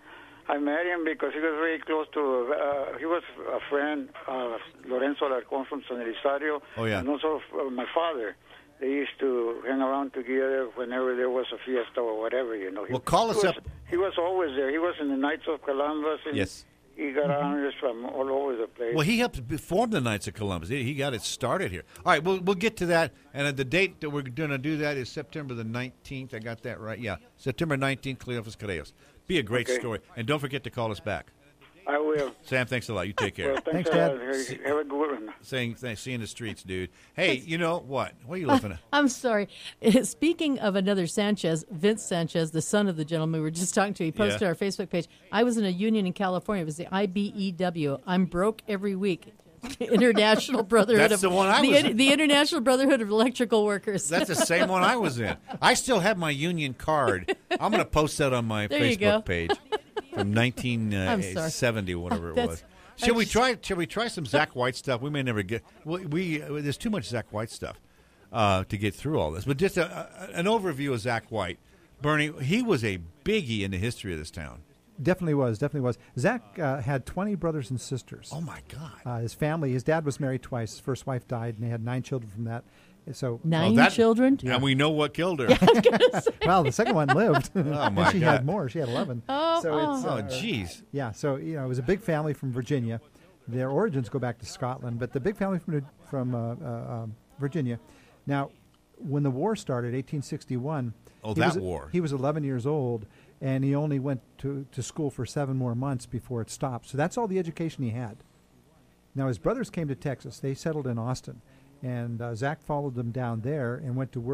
[SPEAKER 19] I met him because he was very close to. Uh, he was a friend of Lorenzo Alarcón from San Elizario.
[SPEAKER 2] Oh, yeah.
[SPEAKER 19] And also uh, my father. They used to hang around together whenever there was a fiesta or whatever, you know. He,
[SPEAKER 2] Well, call us
[SPEAKER 19] he was,
[SPEAKER 2] up.
[SPEAKER 19] He was always there. He was in the Knights of Columbus. And
[SPEAKER 2] Yes.
[SPEAKER 19] He got honors from all over the place.
[SPEAKER 2] Well, he helped be- form the Knights of Columbus. He, he got it started here. All right, we'll, we'll get to that. And uh, the date that we're going to do that is September the nineteenth. I got that right? Yeah, September nineteenth, Cleophas Carreos. Be a great
[SPEAKER 19] Okay.
[SPEAKER 2] story. And don't forget to call us back.
[SPEAKER 19] I will.
[SPEAKER 2] Sam, thanks a lot. You take care.
[SPEAKER 19] Well, thanks,
[SPEAKER 5] Thanks,
[SPEAKER 19] a
[SPEAKER 5] Dad.
[SPEAKER 19] lot. Have a good one.
[SPEAKER 2] Saying, th- see you in the streets, dude. Hey, you know what? What are you laughing at?
[SPEAKER 3] I'm sorry. Speaking of another Sanchez, Vince Sanchez, the son of the gentleman we were just talking to, he posted
[SPEAKER 2] Yeah.
[SPEAKER 3] on our Facebook page. I was in a union in California. It was the I B E W. I'm broke every week. International Brotherhood
[SPEAKER 2] That's
[SPEAKER 3] of
[SPEAKER 2] the one I
[SPEAKER 3] the,
[SPEAKER 2] was in.
[SPEAKER 3] the International Brotherhood of Electrical Workers.
[SPEAKER 2] That's the same one I was in. I still have my union card. I'm going to post that on my
[SPEAKER 3] There you go.
[SPEAKER 2] Facebook page from nineteen seventy, whatever it
[SPEAKER 3] That's-
[SPEAKER 2] was. Should we try? Should we try some Zach White stuff? We may never get. We, we uh, there's too much Zach White stuff uh, to get through all this. But just a, a, an overview of Zach White, Bernie. He was a biggie in the history of this town.
[SPEAKER 5] Definitely was, definitely was. Zach uh, had twenty brothers and sisters.
[SPEAKER 2] Oh, my God.
[SPEAKER 5] Uh, his family, his dad was married twice. His first wife died, and they had nine children from that. So
[SPEAKER 3] Nine
[SPEAKER 2] Oh, that-
[SPEAKER 3] children?
[SPEAKER 2] And we know what killed her.
[SPEAKER 5] well, the second one lived.
[SPEAKER 2] Oh,
[SPEAKER 5] and
[SPEAKER 2] my
[SPEAKER 5] she
[SPEAKER 2] God.
[SPEAKER 5] had more. She had eleven.
[SPEAKER 3] Oh,
[SPEAKER 5] so it's,
[SPEAKER 2] oh.
[SPEAKER 5] uh,
[SPEAKER 2] Oh, jeez.
[SPEAKER 5] Yeah, so, you know, it was a big family from Virginia. Their origins go back to Scotland, but the big family from from uh, uh, um, Virginia. Now, when the war started, eighteen sixty-one.
[SPEAKER 2] Oh,
[SPEAKER 5] he
[SPEAKER 2] that
[SPEAKER 5] was,
[SPEAKER 2] war.
[SPEAKER 5] He was eleven years old, and he only went to, to school for seven more months before it stopped. So that's all the education he had. Now, his brothers came to Texas. They settled in Austin, and uh, Zach followed them down there and went to work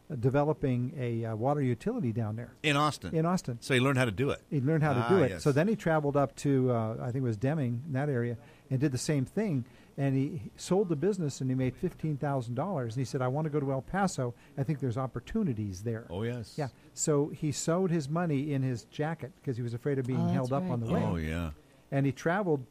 [SPEAKER 5] uh, developing a uh, water utility down there.
[SPEAKER 2] In Austin.
[SPEAKER 5] In Austin.
[SPEAKER 2] So he learned how to do it.
[SPEAKER 5] He learned how to
[SPEAKER 2] Ah,
[SPEAKER 5] do it.
[SPEAKER 2] yes.
[SPEAKER 5] So then he traveled up to, uh, I think it was Deming, in that area, and did the same thing. And he, he sold the business, and he made fifteen thousand dollars. And he said, I want to go to El Paso. I think there's opportunities there.
[SPEAKER 2] Oh, yes.
[SPEAKER 5] Yeah. So he sewed his money in his jacket because he was afraid of being
[SPEAKER 3] Oh,
[SPEAKER 5] held
[SPEAKER 3] that's
[SPEAKER 5] up on the
[SPEAKER 3] right.
[SPEAKER 5] way.
[SPEAKER 2] Oh, yeah.
[SPEAKER 5] And he traveled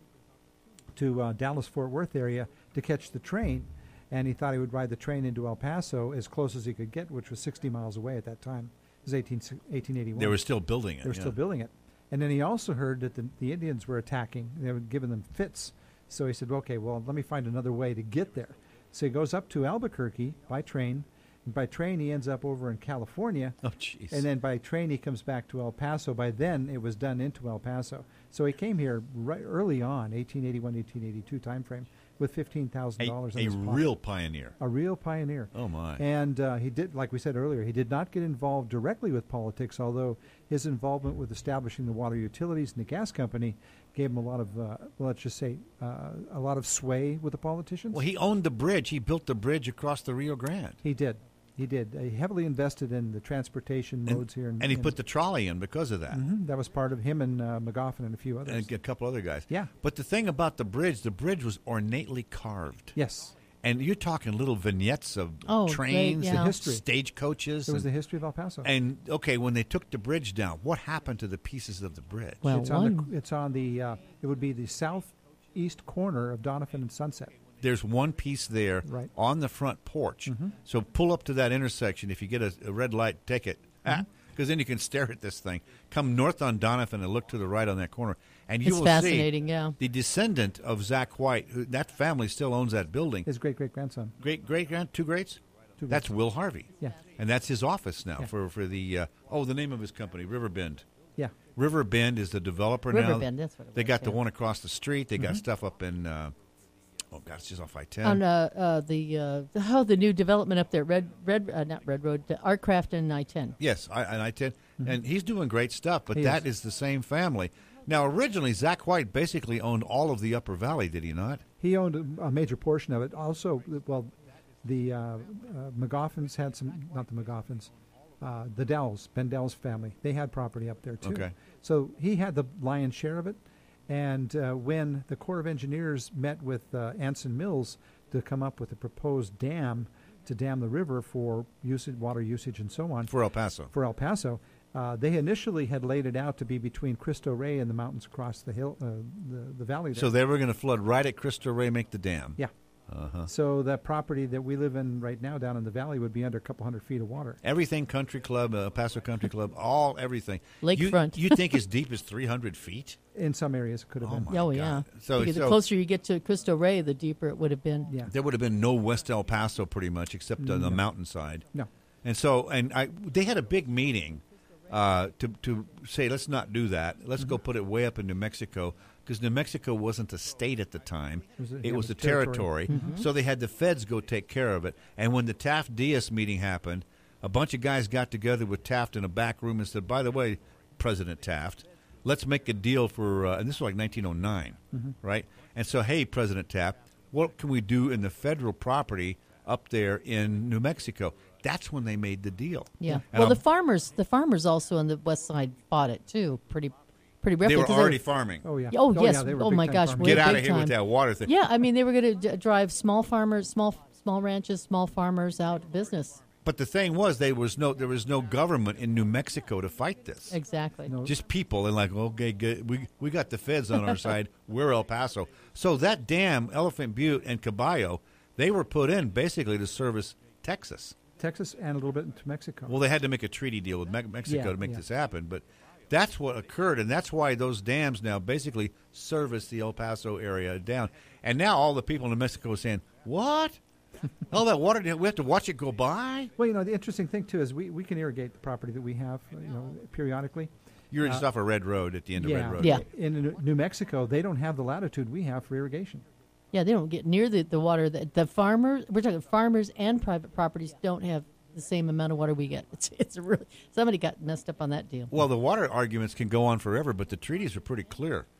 [SPEAKER 5] to uh, Dallas-Fort Worth area to catch the train. And he thought he would ride the train into El Paso as close as he could get, which was sixty miles away at that time. It was eighteen, eighteen eighty-one.
[SPEAKER 2] They were still building it.
[SPEAKER 5] They were
[SPEAKER 2] yeah.
[SPEAKER 5] still building it. And then he also heard that the, the Indians were attacking. They were giving them fits. So he said, okay, well, let me find another way to get there. So he goes up to Albuquerque by train. And by train, he ends up over in California.
[SPEAKER 2] Oh, jeez.
[SPEAKER 5] And then by train, he comes back to El Paso. By then, it was done into El Paso. So he came here right early on, eighteen eighty-one, eighteen eighty-two time frame, with fifteen thousand dollars
[SPEAKER 2] A,
[SPEAKER 5] in
[SPEAKER 2] a
[SPEAKER 5] his pocket.
[SPEAKER 2] real pioneer.
[SPEAKER 5] A real pioneer.
[SPEAKER 2] Oh, my.
[SPEAKER 5] And uh, he did, like we said earlier, he did not get involved directly with politics, although his involvement with establishing the water utilities and the gas company gave him a lot of, uh, well, let's just say, uh, a lot of sway with the politicians.
[SPEAKER 2] Well, he owned the bridge. He built the bridge across the Rio Grande.
[SPEAKER 5] He did. He did. He heavily invested in the transportation
[SPEAKER 2] And,
[SPEAKER 5] modes here. In,
[SPEAKER 2] and he
[SPEAKER 5] in-
[SPEAKER 2] put the trolley in because of that.
[SPEAKER 5] Mhm, that was part of him and uh, McGoffin and a few others.
[SPEAKER 2] And a couple other guys.
[SPEAKER 5] Yeah.
[SPEAKER 2] But the thing about the bridge, the bridge was ornately carved.
[SPEAKER 5] Yes.
[SPEAKER 2] And you're talking little vignettes of
[SPEAKER 3] Oh, great,
[SPEAKER 2] trains,
[SPEAKER 3] yeah.
[SPEAKER 2] and
[SPEAKER 3] The
[SPEAKER 5] history.
[SPEAKER 2] stagecoaches.
[SPEAKER 5] It was
[SPEAKER 2] and,
[SPEAKER 5] the history of El Paso.
[SPEAKER 2] And okay, when they took the bridge down, what happened to the pieces of the bridge?
[SPEAKER 3] Well,
[SPEAKER 5] it's on
[SPEAKER 3] one-
[SPEAKER 5] the. It's on the. Uh, it would be the southeast corner of Donovan and Sunset.
[SPEAKER 2] There's one piece there
[SPEAKER 5] Right.
[SPEAKER 2] on the front porch.
[SPEAKER 5] Mhm.
[SPEAKER 2] So pull up to that intersection. If you get a, a red light, take it.
[SPEAKER 5] Mhm.
[SPEAKER 2] Because then you can stare at this thing. Come north on Donovan and look to the right on that corner. And you
[SPEAKER 3] It's
[SPEAKER 2] will
[SPEAKER 3] fascinating,
[SPEAKER 2] see
[SPEAKER 3] yeah.
[SPEAKER 2] the descendant of Zach White, who, that family still owns that building.
[SPEAKER 5] His great great grandson.
[SPEAKER 2] Great great grand two greats?
[SPEAKER 5] Two
[SPEAKER 2] That's
[SPEAKER 5] greats.
[SPEAKER 2] Will Harvey.
[SPEAKER 5] Yeah.
[SPEAKER 2] And that's his office now
[SPEAKER 5] Yeah.
[SPEAKER 2] for, for the, uh, oh, the name of his company, Riverbend.
[SPEAKER 5] Yeah.
[SPEAKER 2] Riverbend is the developer now.
[SPEAKER 3] Riverbend, that's what it
[SPEAKER 2] They
[SPEAKER 3] was,
[SPEAKER 2] got the
[SPEAKER 3] yeah.
[SPEAKER 2] one across the street. They got
[SPEAKER 5] Mm-hmm.
[SPEAKER 3] Mhm.
[SPEAKER 2] stuff up in, uh, oh, God, it's just off I ten.
[SPEAKER 3] On uh, uh, the uh, oh, the new development up there, Red Red uh, not Red Road, uh, Artcraft and I ten.
[SPEAKER 2] Yes, I, and I ten, and he's doing great stuff. But
[SPEAKER 5] He
[SPEAKER 2] that
[SPEAKER 5] is.
[SPEAKER 2] is the same family. Now, originally, Zach White basically owned all of the Upper Valley, did he not?
[SPEAKER 5] He owned a, a major portion of it. Also, well, the uh, uh, McGoffins had some. Not the McGoffins. Uh, the Dells, Ben Dell's family. They had property up there too.
[SPEAKER 2] Okay.
[SPEAKER 5] So he had the lion's share of it. And uh, when the Corps of Engineers met with uh, Anson Mills to come up with a proposed dam to dam the river for usage, water usage, and so on
[SPEAKER 2] For El Paso.
[SPEAKER 5] for El Paso, uh, they initially had laid it out to be between Cristo Rey and the mountains across the hill, uh, the the valley. There.
[SPEAKER 2] So they were going to flood right at Cristo Rey, make the dam.
[SPEAKER 5] Yeah.
[SPEAKER 2] Uh-huh.
[SPEAKER 5] So that property that we live in right now down in the valley would be under a couple hundred feet of water.
[SPEAKER 2] Everything Country Club, uh, Paso Country Club, all everything.
[SPEAKER 3] Lakefront.
[SPEAKER 2] You, you think as deep as three hundred feet?
[SPEAKER 5] In some areas, it could have
[SPEAKER 2] Oh,
[SPEAKER 5] been.
[SPEAKER 2] my
[SPEAKER 3] Oh
[SPEAKER 2] God.
[SPEAKER 3] yeah.
[SPEAKER 2] So,
[SPEAKER 3] Because
[SPEAKER 2] so
[SPEAKER 3] the closer you get to Cristo Rey, the deeper it would have been.
[SPEAKER 5] Yeah.
[SPEAKER 2] there would have been no West El Paso pretty much, except on the
[SPEAKER 5] No.
[SPEAKER 2] mountainside.
[SPEAKER 5] No.
[SPEAKER 2] And so, and I, they had a big meeting uh, to to say, let's not do that. Let's
[SPEAKER 5] Mm-hmm.
[SPEAKER 2] go put it way up in New Mexico, because New Mexico wasn't a state at the time;
[SPEAKER 5] It was a-
[SPEAKER 2] it
[SPEAKER 5] yeah, it
[SPEAKER 2] was
[SPEAKER 5] was
[SPEAKER 2] a
[SPEAKER 5] territory.
[SPEAKER 2] territory.
[SPEAKER 5] Mhm.
[SPEAKER 2] So they had the feds go take care of it. And when the Taft-Diaz meeting happened, a bunch of guys got together with Taft in a back room and said, "By the way, President Taft, let's make a deal for." Uh, and this was like nineteen oh nine,
[SPEAKER 5] Mhm.
[SPEAKER 2] right? And so, hey, President Taft, what can we do in the federal property up there in New Mexico? That's when they made the deal.
[SPEAKER 3] Yeah.
[SPEAKER 2] And
[SPEAKER 3] Well, the
[SPEAKER 2] I'll-
[SPEAKER 3] farmers, the farmers also on the west side bought it too. Pretty, pretty
[SPEAKER 2] They
[SPEAKER 3] roughly.
[SPEAKER 2] were
[SPEAKER 3] 'cause
[SPEAKER 2] already farming.
[SPEAKER 5] Oh yeah.
[SPEAKER 3] Oh,
[SPEAKER 5] yeah,
[SPEAKER 3] yes.
[SPEAKER 5] they were
[SPEAKER 3] Oh
[SPEAKER 5] big
[SPEAKER 3] my
[SPEAKER 5] time
[SPEAKER 3] gosh.
[SPEAKER 5] farmers.
[SPEAKER 3] way
[SPEAKER 2] Get out
[SPEAKER 3] big
[SPEAKER 2] of here with
[SPEAKER 3] time.
[SPEAKER 2] that water thing.
[SPEAKER 3] Yeah, I mean they were going to d- drive small farmers, small small ranches, small farmers out of business.
[SPEAKER 2] But the thing was, there was no there was no government in New Mexico to fight this.
[SPEAKER 3] Exactly.
[SPEAKER 2] Just people, and like, okay, good. we we got the feds on our side. We're El Paso. So that dam, Elephant Butte and Caballo, they were put in basically to service Texas.
[SPEAKER 5] Texas and a little bit into Mexico.
[SPEAKER 2] Well, they had to make a treaty deal with Me- Mexico
[SPEAKER 5] Yeah,
[SPEAKER 2] to make
[SPEAKER 5] yeah.
[SPEAKER 2] this happen, but that's what occurred, and that's why those dams now basically service the El Paso area down. And now all the people in New Mexico are saying, "What? All that water? We have to watch it go by?"
[SPEAKER 5] Well, you know, the interesting thing too is we, we can irrigate the property that we have, you know, periodically.
[SPEAKER 2] You're just
[SPEAKER 5] Uh,
[SPEAKER 2] off a Red Road at the end of
[SPEAKER 5] yeah,
[SPEAKER 2] Red Road.
[SPEAKER 3] Yeah.
[SPEAKER 5] In New- New Mexico, they don't have the latitude we have for irrigation.
[SPEAKER 3] Yeah, they don't get near the, the water. The, the farmers, we're talking farmers and private properties don't have the same amount of water we get. It's it's really somebody got messed up on that deal.
[SPEAKER 2] Well, the water arguments can go on forever, but the treaties are pretty clear.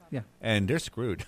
[SPEAKER 5] Yeah.
[SPEAKER 2] And they're screwed.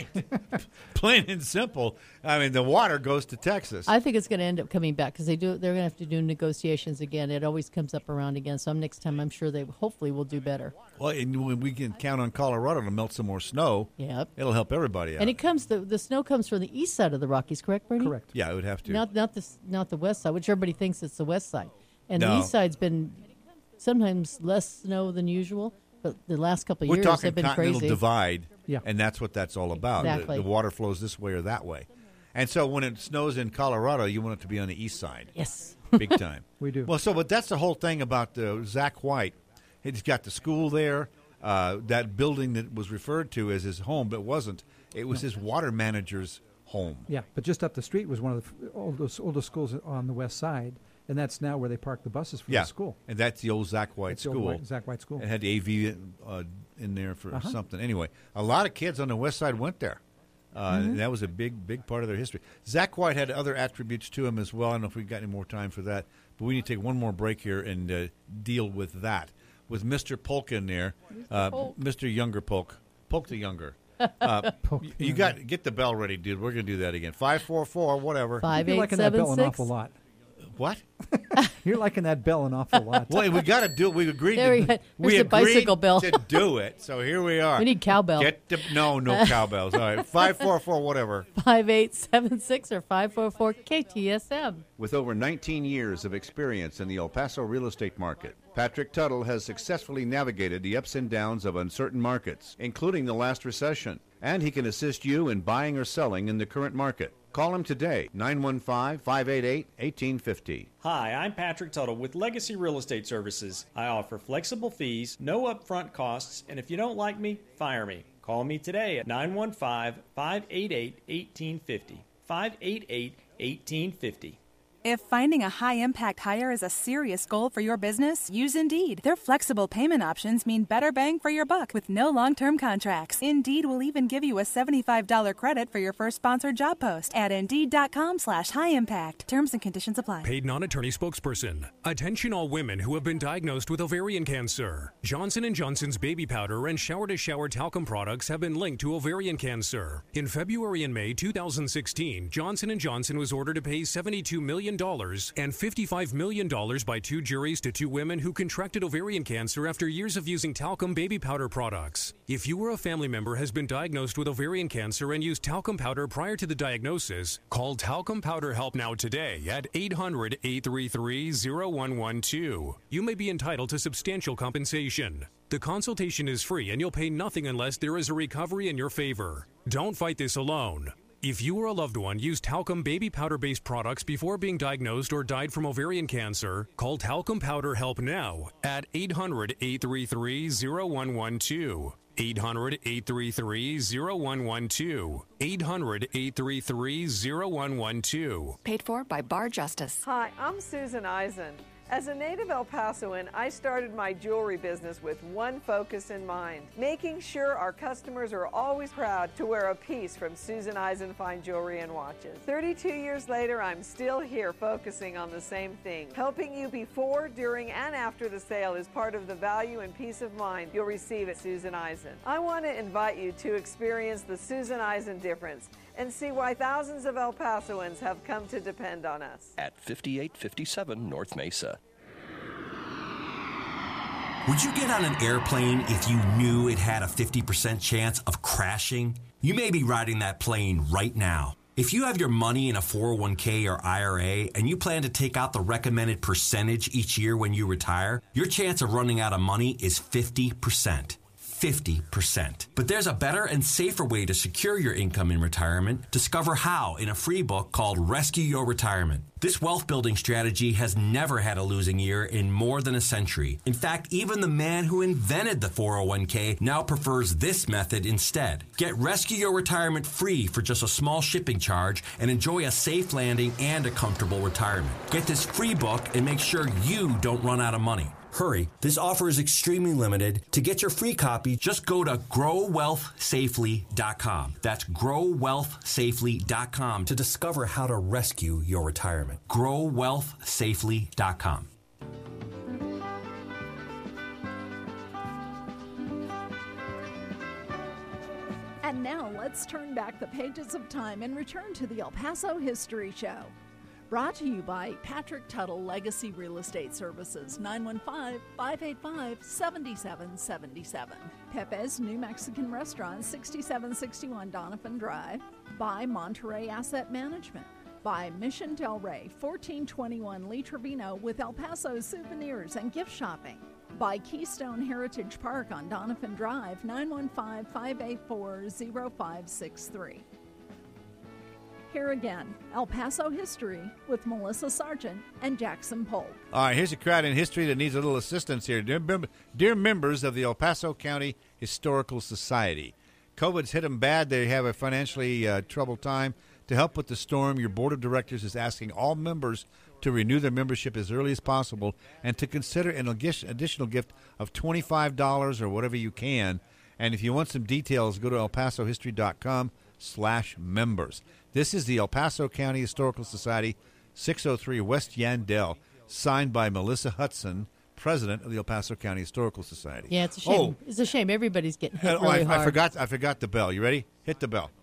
[SPEAKER 2] Plain and simple. I mean, the water goes to Texas.
[SPEAKER 3] I think it's going to end up coming back because they do. They're going to have to do negotiations again. It always comes up around again. So next time, I'm sure they hopefully will do better.
[SPEAKER 2] Well, and when we can count on Colorado to melt some more snow,
[SPEAKER 3] Yep.
[SPEAKER 2] it'll help everybody out.
[SPEAKER 3] And it comes the the snow comes from the east side of the Rockies, correct, Bernie?
[SPEAKER 5] Correct.
[SPEAKER 2] Yeah, it would have to.
[SPEAKER 3] Not not the s- not the west side, which everybody thinks it's the west side. And
[SPEAKER 2] No.
[SPEAKER 3] the east side's been sometimes less snow than usual, but the last couple of
[SPEAKER 2] We're
[SPEAKER 3] years
[SPEAKER 2] talking
[SPEAKER 3] have been
[SPEAKER 2] continental
[SPEAKER 3] crazy.
[SPEAKER 2] divide,
[SPEAKER 5] Yeah.
[SPEAKER 2] and that's what that's all about. The-
[SPEAKER 3] Exactly.
[SPEAKER 2] The, water flows this way or that way. And so when it snows in Colorado, you want it to be on the east side.
[SPEAKER 3] Yes.
[SPEAKER 2] Big time.
[SPEAKER 5] We do.
[SPEAKER 2] Well, so, but that's the whole thing about uh, Zach White. He's got the school there. Uh, that building that was referred to as his home, but wasn't. It was his water manager's home.
[SPEAKER 5] Yeah, but just up the street was one of the f- oldest, oldest schools on the west side, and that's now where they park the buses for
[SPEAKER 2] Yeah,
[SPEAKER 5] the school.
[SPEAKER 2] and that's the old Zach White
[SPEAKER 5] That's the old
[SPEAKER 2] school.
[SPEAKER 5] White- Zach White School.
[SPEAKER 2] It had the A V uh, in there for
[SPEAKER 5] Uh-huh.
[SPEAKER 2] something. Anyway, a lot of kids on the west side went there. Uh,
[SPEAKER 5] Mhm.
[SPEAKER 2] and that was a big, big part of their history. Zach White had other attributes to him as well. I don't know if we've got any more time for that, but we need to take one more break here and uh, deal with that. With Mister Polk in there,
[SPEAKER 3] Mister
[SPEAKER 2] uh,
[SPEAKER 3] Polk.
[SPEAKER 2] Mister Younger Polk, Polk the Younger. Uh,
[SPEAKER 5] Polk
[SPEAKER 2] you
[SPEAKER 5] the
[SPEAKER 2] you got get the bell ready, dude. We're gonna do that again. Five four four, whatever.
[SPEAKER 3] Five
[SPEAKER 5] You're
[SPEAKER 3] eight
[SPEAKER 5] liking that
[SPEAKER 3] seven
[SPEAKER 5] bell an
[SPEAKER 3] six.
[SPEAKER 5] awful lot.
[SPEAKER 2] What?
[SPEAKER 5] You're liking that bell an awful lot.
[SPEAKER 2] Well, we got to do it. We agreed.
[SPEAKER 3] There
[SPEAKER 2] to,
[SPEAKER 3] we go.
[SPEAKER 2] we
[SPEAKER 3] There's the
[SPEAKER 2] agreed
[SPEAKER 3] bicycle bell.
[SPEAKER 2] to do it. So here we are.
[SPEAKER 3] We need cowbell.
[SPEAKER 2] Get the, no, no cowbells. All right, five four four, whatever.
[SPEAKER 3] Five eight seven six or five four four K T S M.
[SPEAKER 2] With over nineteen years of experience in the El Paso real estate market, Patrick Tuttle has successfully navigated the ups and downs of uncertain markets, including the last recession, and he can assist you in buying or selling in the current market. Call him today, nine one five, five eight eight, one eight five zero.
[SPEAKER 20] Hi, I'm Patrick Tuttle with Legacy Real Estate Services. I offer flexible fees, no upfront costs, and if you don't like me, fire me. Call me today at nine one five, five eight eight, one eight five zero. five eight eight, one eight five zero.
[SPEAKER 21] If finding a high-impact hire is a serious goal for your business, use Indeed. Their flexible payment options mean better bang for your buck with no long-term contracts. Indeed will even give you a seventy-five dollars credit for your first sponsored job post at Indeed.com slash high-impact. Terms and conditions apply.
[SPEAKER 22] Paid non-attorney spokesperson. Attention all women who have been diagnosed with ovarian cancer. Johnson and Johnson's baby powder and shower-to-shower talcum products have been linked to ovarian cancer. In February and May two thousand sixteen, Johnson and Johnson was ordered to pay seventy-two million dollars and fifty-five million dollars by two juries to two women who contracted ovarian cancer after years of using talcum baby powder products. If you or a family member has been diagnosed with ovarian cancer and used talcum powder prior to the diagnosis, call Talcum Powder Help Now today at eight hundred, eight three three, zero one one two. You may be entitled to substantial compensation. The consultation is free and you'll pay nothing unless there is a recovery in your favor. Don't fight this alone. If you or a loved one used talcum baby powder-based products before being diagnosed or died from ovarian cancer, call Talcum Powder Help Now at eight hundred, eight three three, zero one one two. eight hundred, eight three three, zero one one two. eight hundred, eight three three, zero one one two.
[SPEAKER 23] Paid for by Bar Justice.
[SPEAKER 24] Hi, I'm Susan Eisen. As a native El Pasoan, I started my jewelry business with one focus in mind, making sure our customers are always proud to wear a piece from Susan Eisen Fine Jewelry and Watches. thirty-two years later, I'm still here focusing on the same thing. Helping you before, during, and after the sale is part of the value and peace of mind you'll receive at Susan Eisen. I want to invite you to experience the Susan Eisen difference and see why thousands of El Pasoans have come to depend on us.
[SPEAKER 25] At fifty-eight fifty-seven North Mesa.
[SPEAKER 26] Would you get on an airplane if you knew it had a fifty percent chance of crashing? You may be riding that plane right now. If you have your money in a four oh one k or I R A and you plan to take out the recommended percentage each year when you retire, your chance of running out of money is fifty percent. fifty percent. But there's a better and safer way to secure your income in retirement. Discover how in a free book called Rescue Your Retirement. This wealth building strategy has never had a losing year in more than a century. In fact, even the man who invented the four oh one k now prefers this method instead. Get Rescue Your Retirement free for just a small shipping charge and enjoy a safe landing and a comfortable retirement. Get this free book and make sure you don't run out of money. Hurry, this offer is extremely limited. To get your free copy, just go to grow wealth safely dot com. That's grow wealth safely dot com to discover how to rescue your retirement. grow wealth safely dot com.
[SPEAKER 1] Let's turn back the pages of time and return to the El Paso History Show. Brought to you by Patrick Tuttle Legacy Real Estate Services, nine one five, five eight five, seven seven seven seven. Pepe's New Mexican Restaurant, sixty-seven sixty-one Donovan Drive. By Monterey Asset Management. By Mission Del Rey, fourteen twenty-one Lee Trevino with El Paso souvenirs and gift shopping. By Keystone Heritage Park on Donovan Drive, nine one five, five eight four, zero five six three. Here again, El Paso History with Melissa Sargent and Jackson Polk.
[SPEAKER 2] All right, here's a crowd in history that needs a little assistance here. Dear, mem- dear members of the El Paso County Historical Society, COVID's hit them bad. They have a financially uh, troubled time. To help with the storm, your board of directors is asking all members to renew their membership as early as possible and to consider an additional gift of twenty-five dollars or whatever you can. And if you want some details, go to el paso history dot com slash members. This is the El Paso County Historical Society, six oh three West Yandell, signed by Melissa Hudson, president of the El Paso County Historical Society.
[SPEAKER 3] Yeah, it's a shame.
[SPEAKER 2] Oh,
[SPEAKER 3] It's a shame. Everybody's getting hit
[SPEAKER 2] oh,
[SPEAKER 3] really
[SPEAKER 2] I,
[SPEAKER 3] hard.
[SPEAKER 2] I forgot. I forgot the bell. You ready? Hit the bell.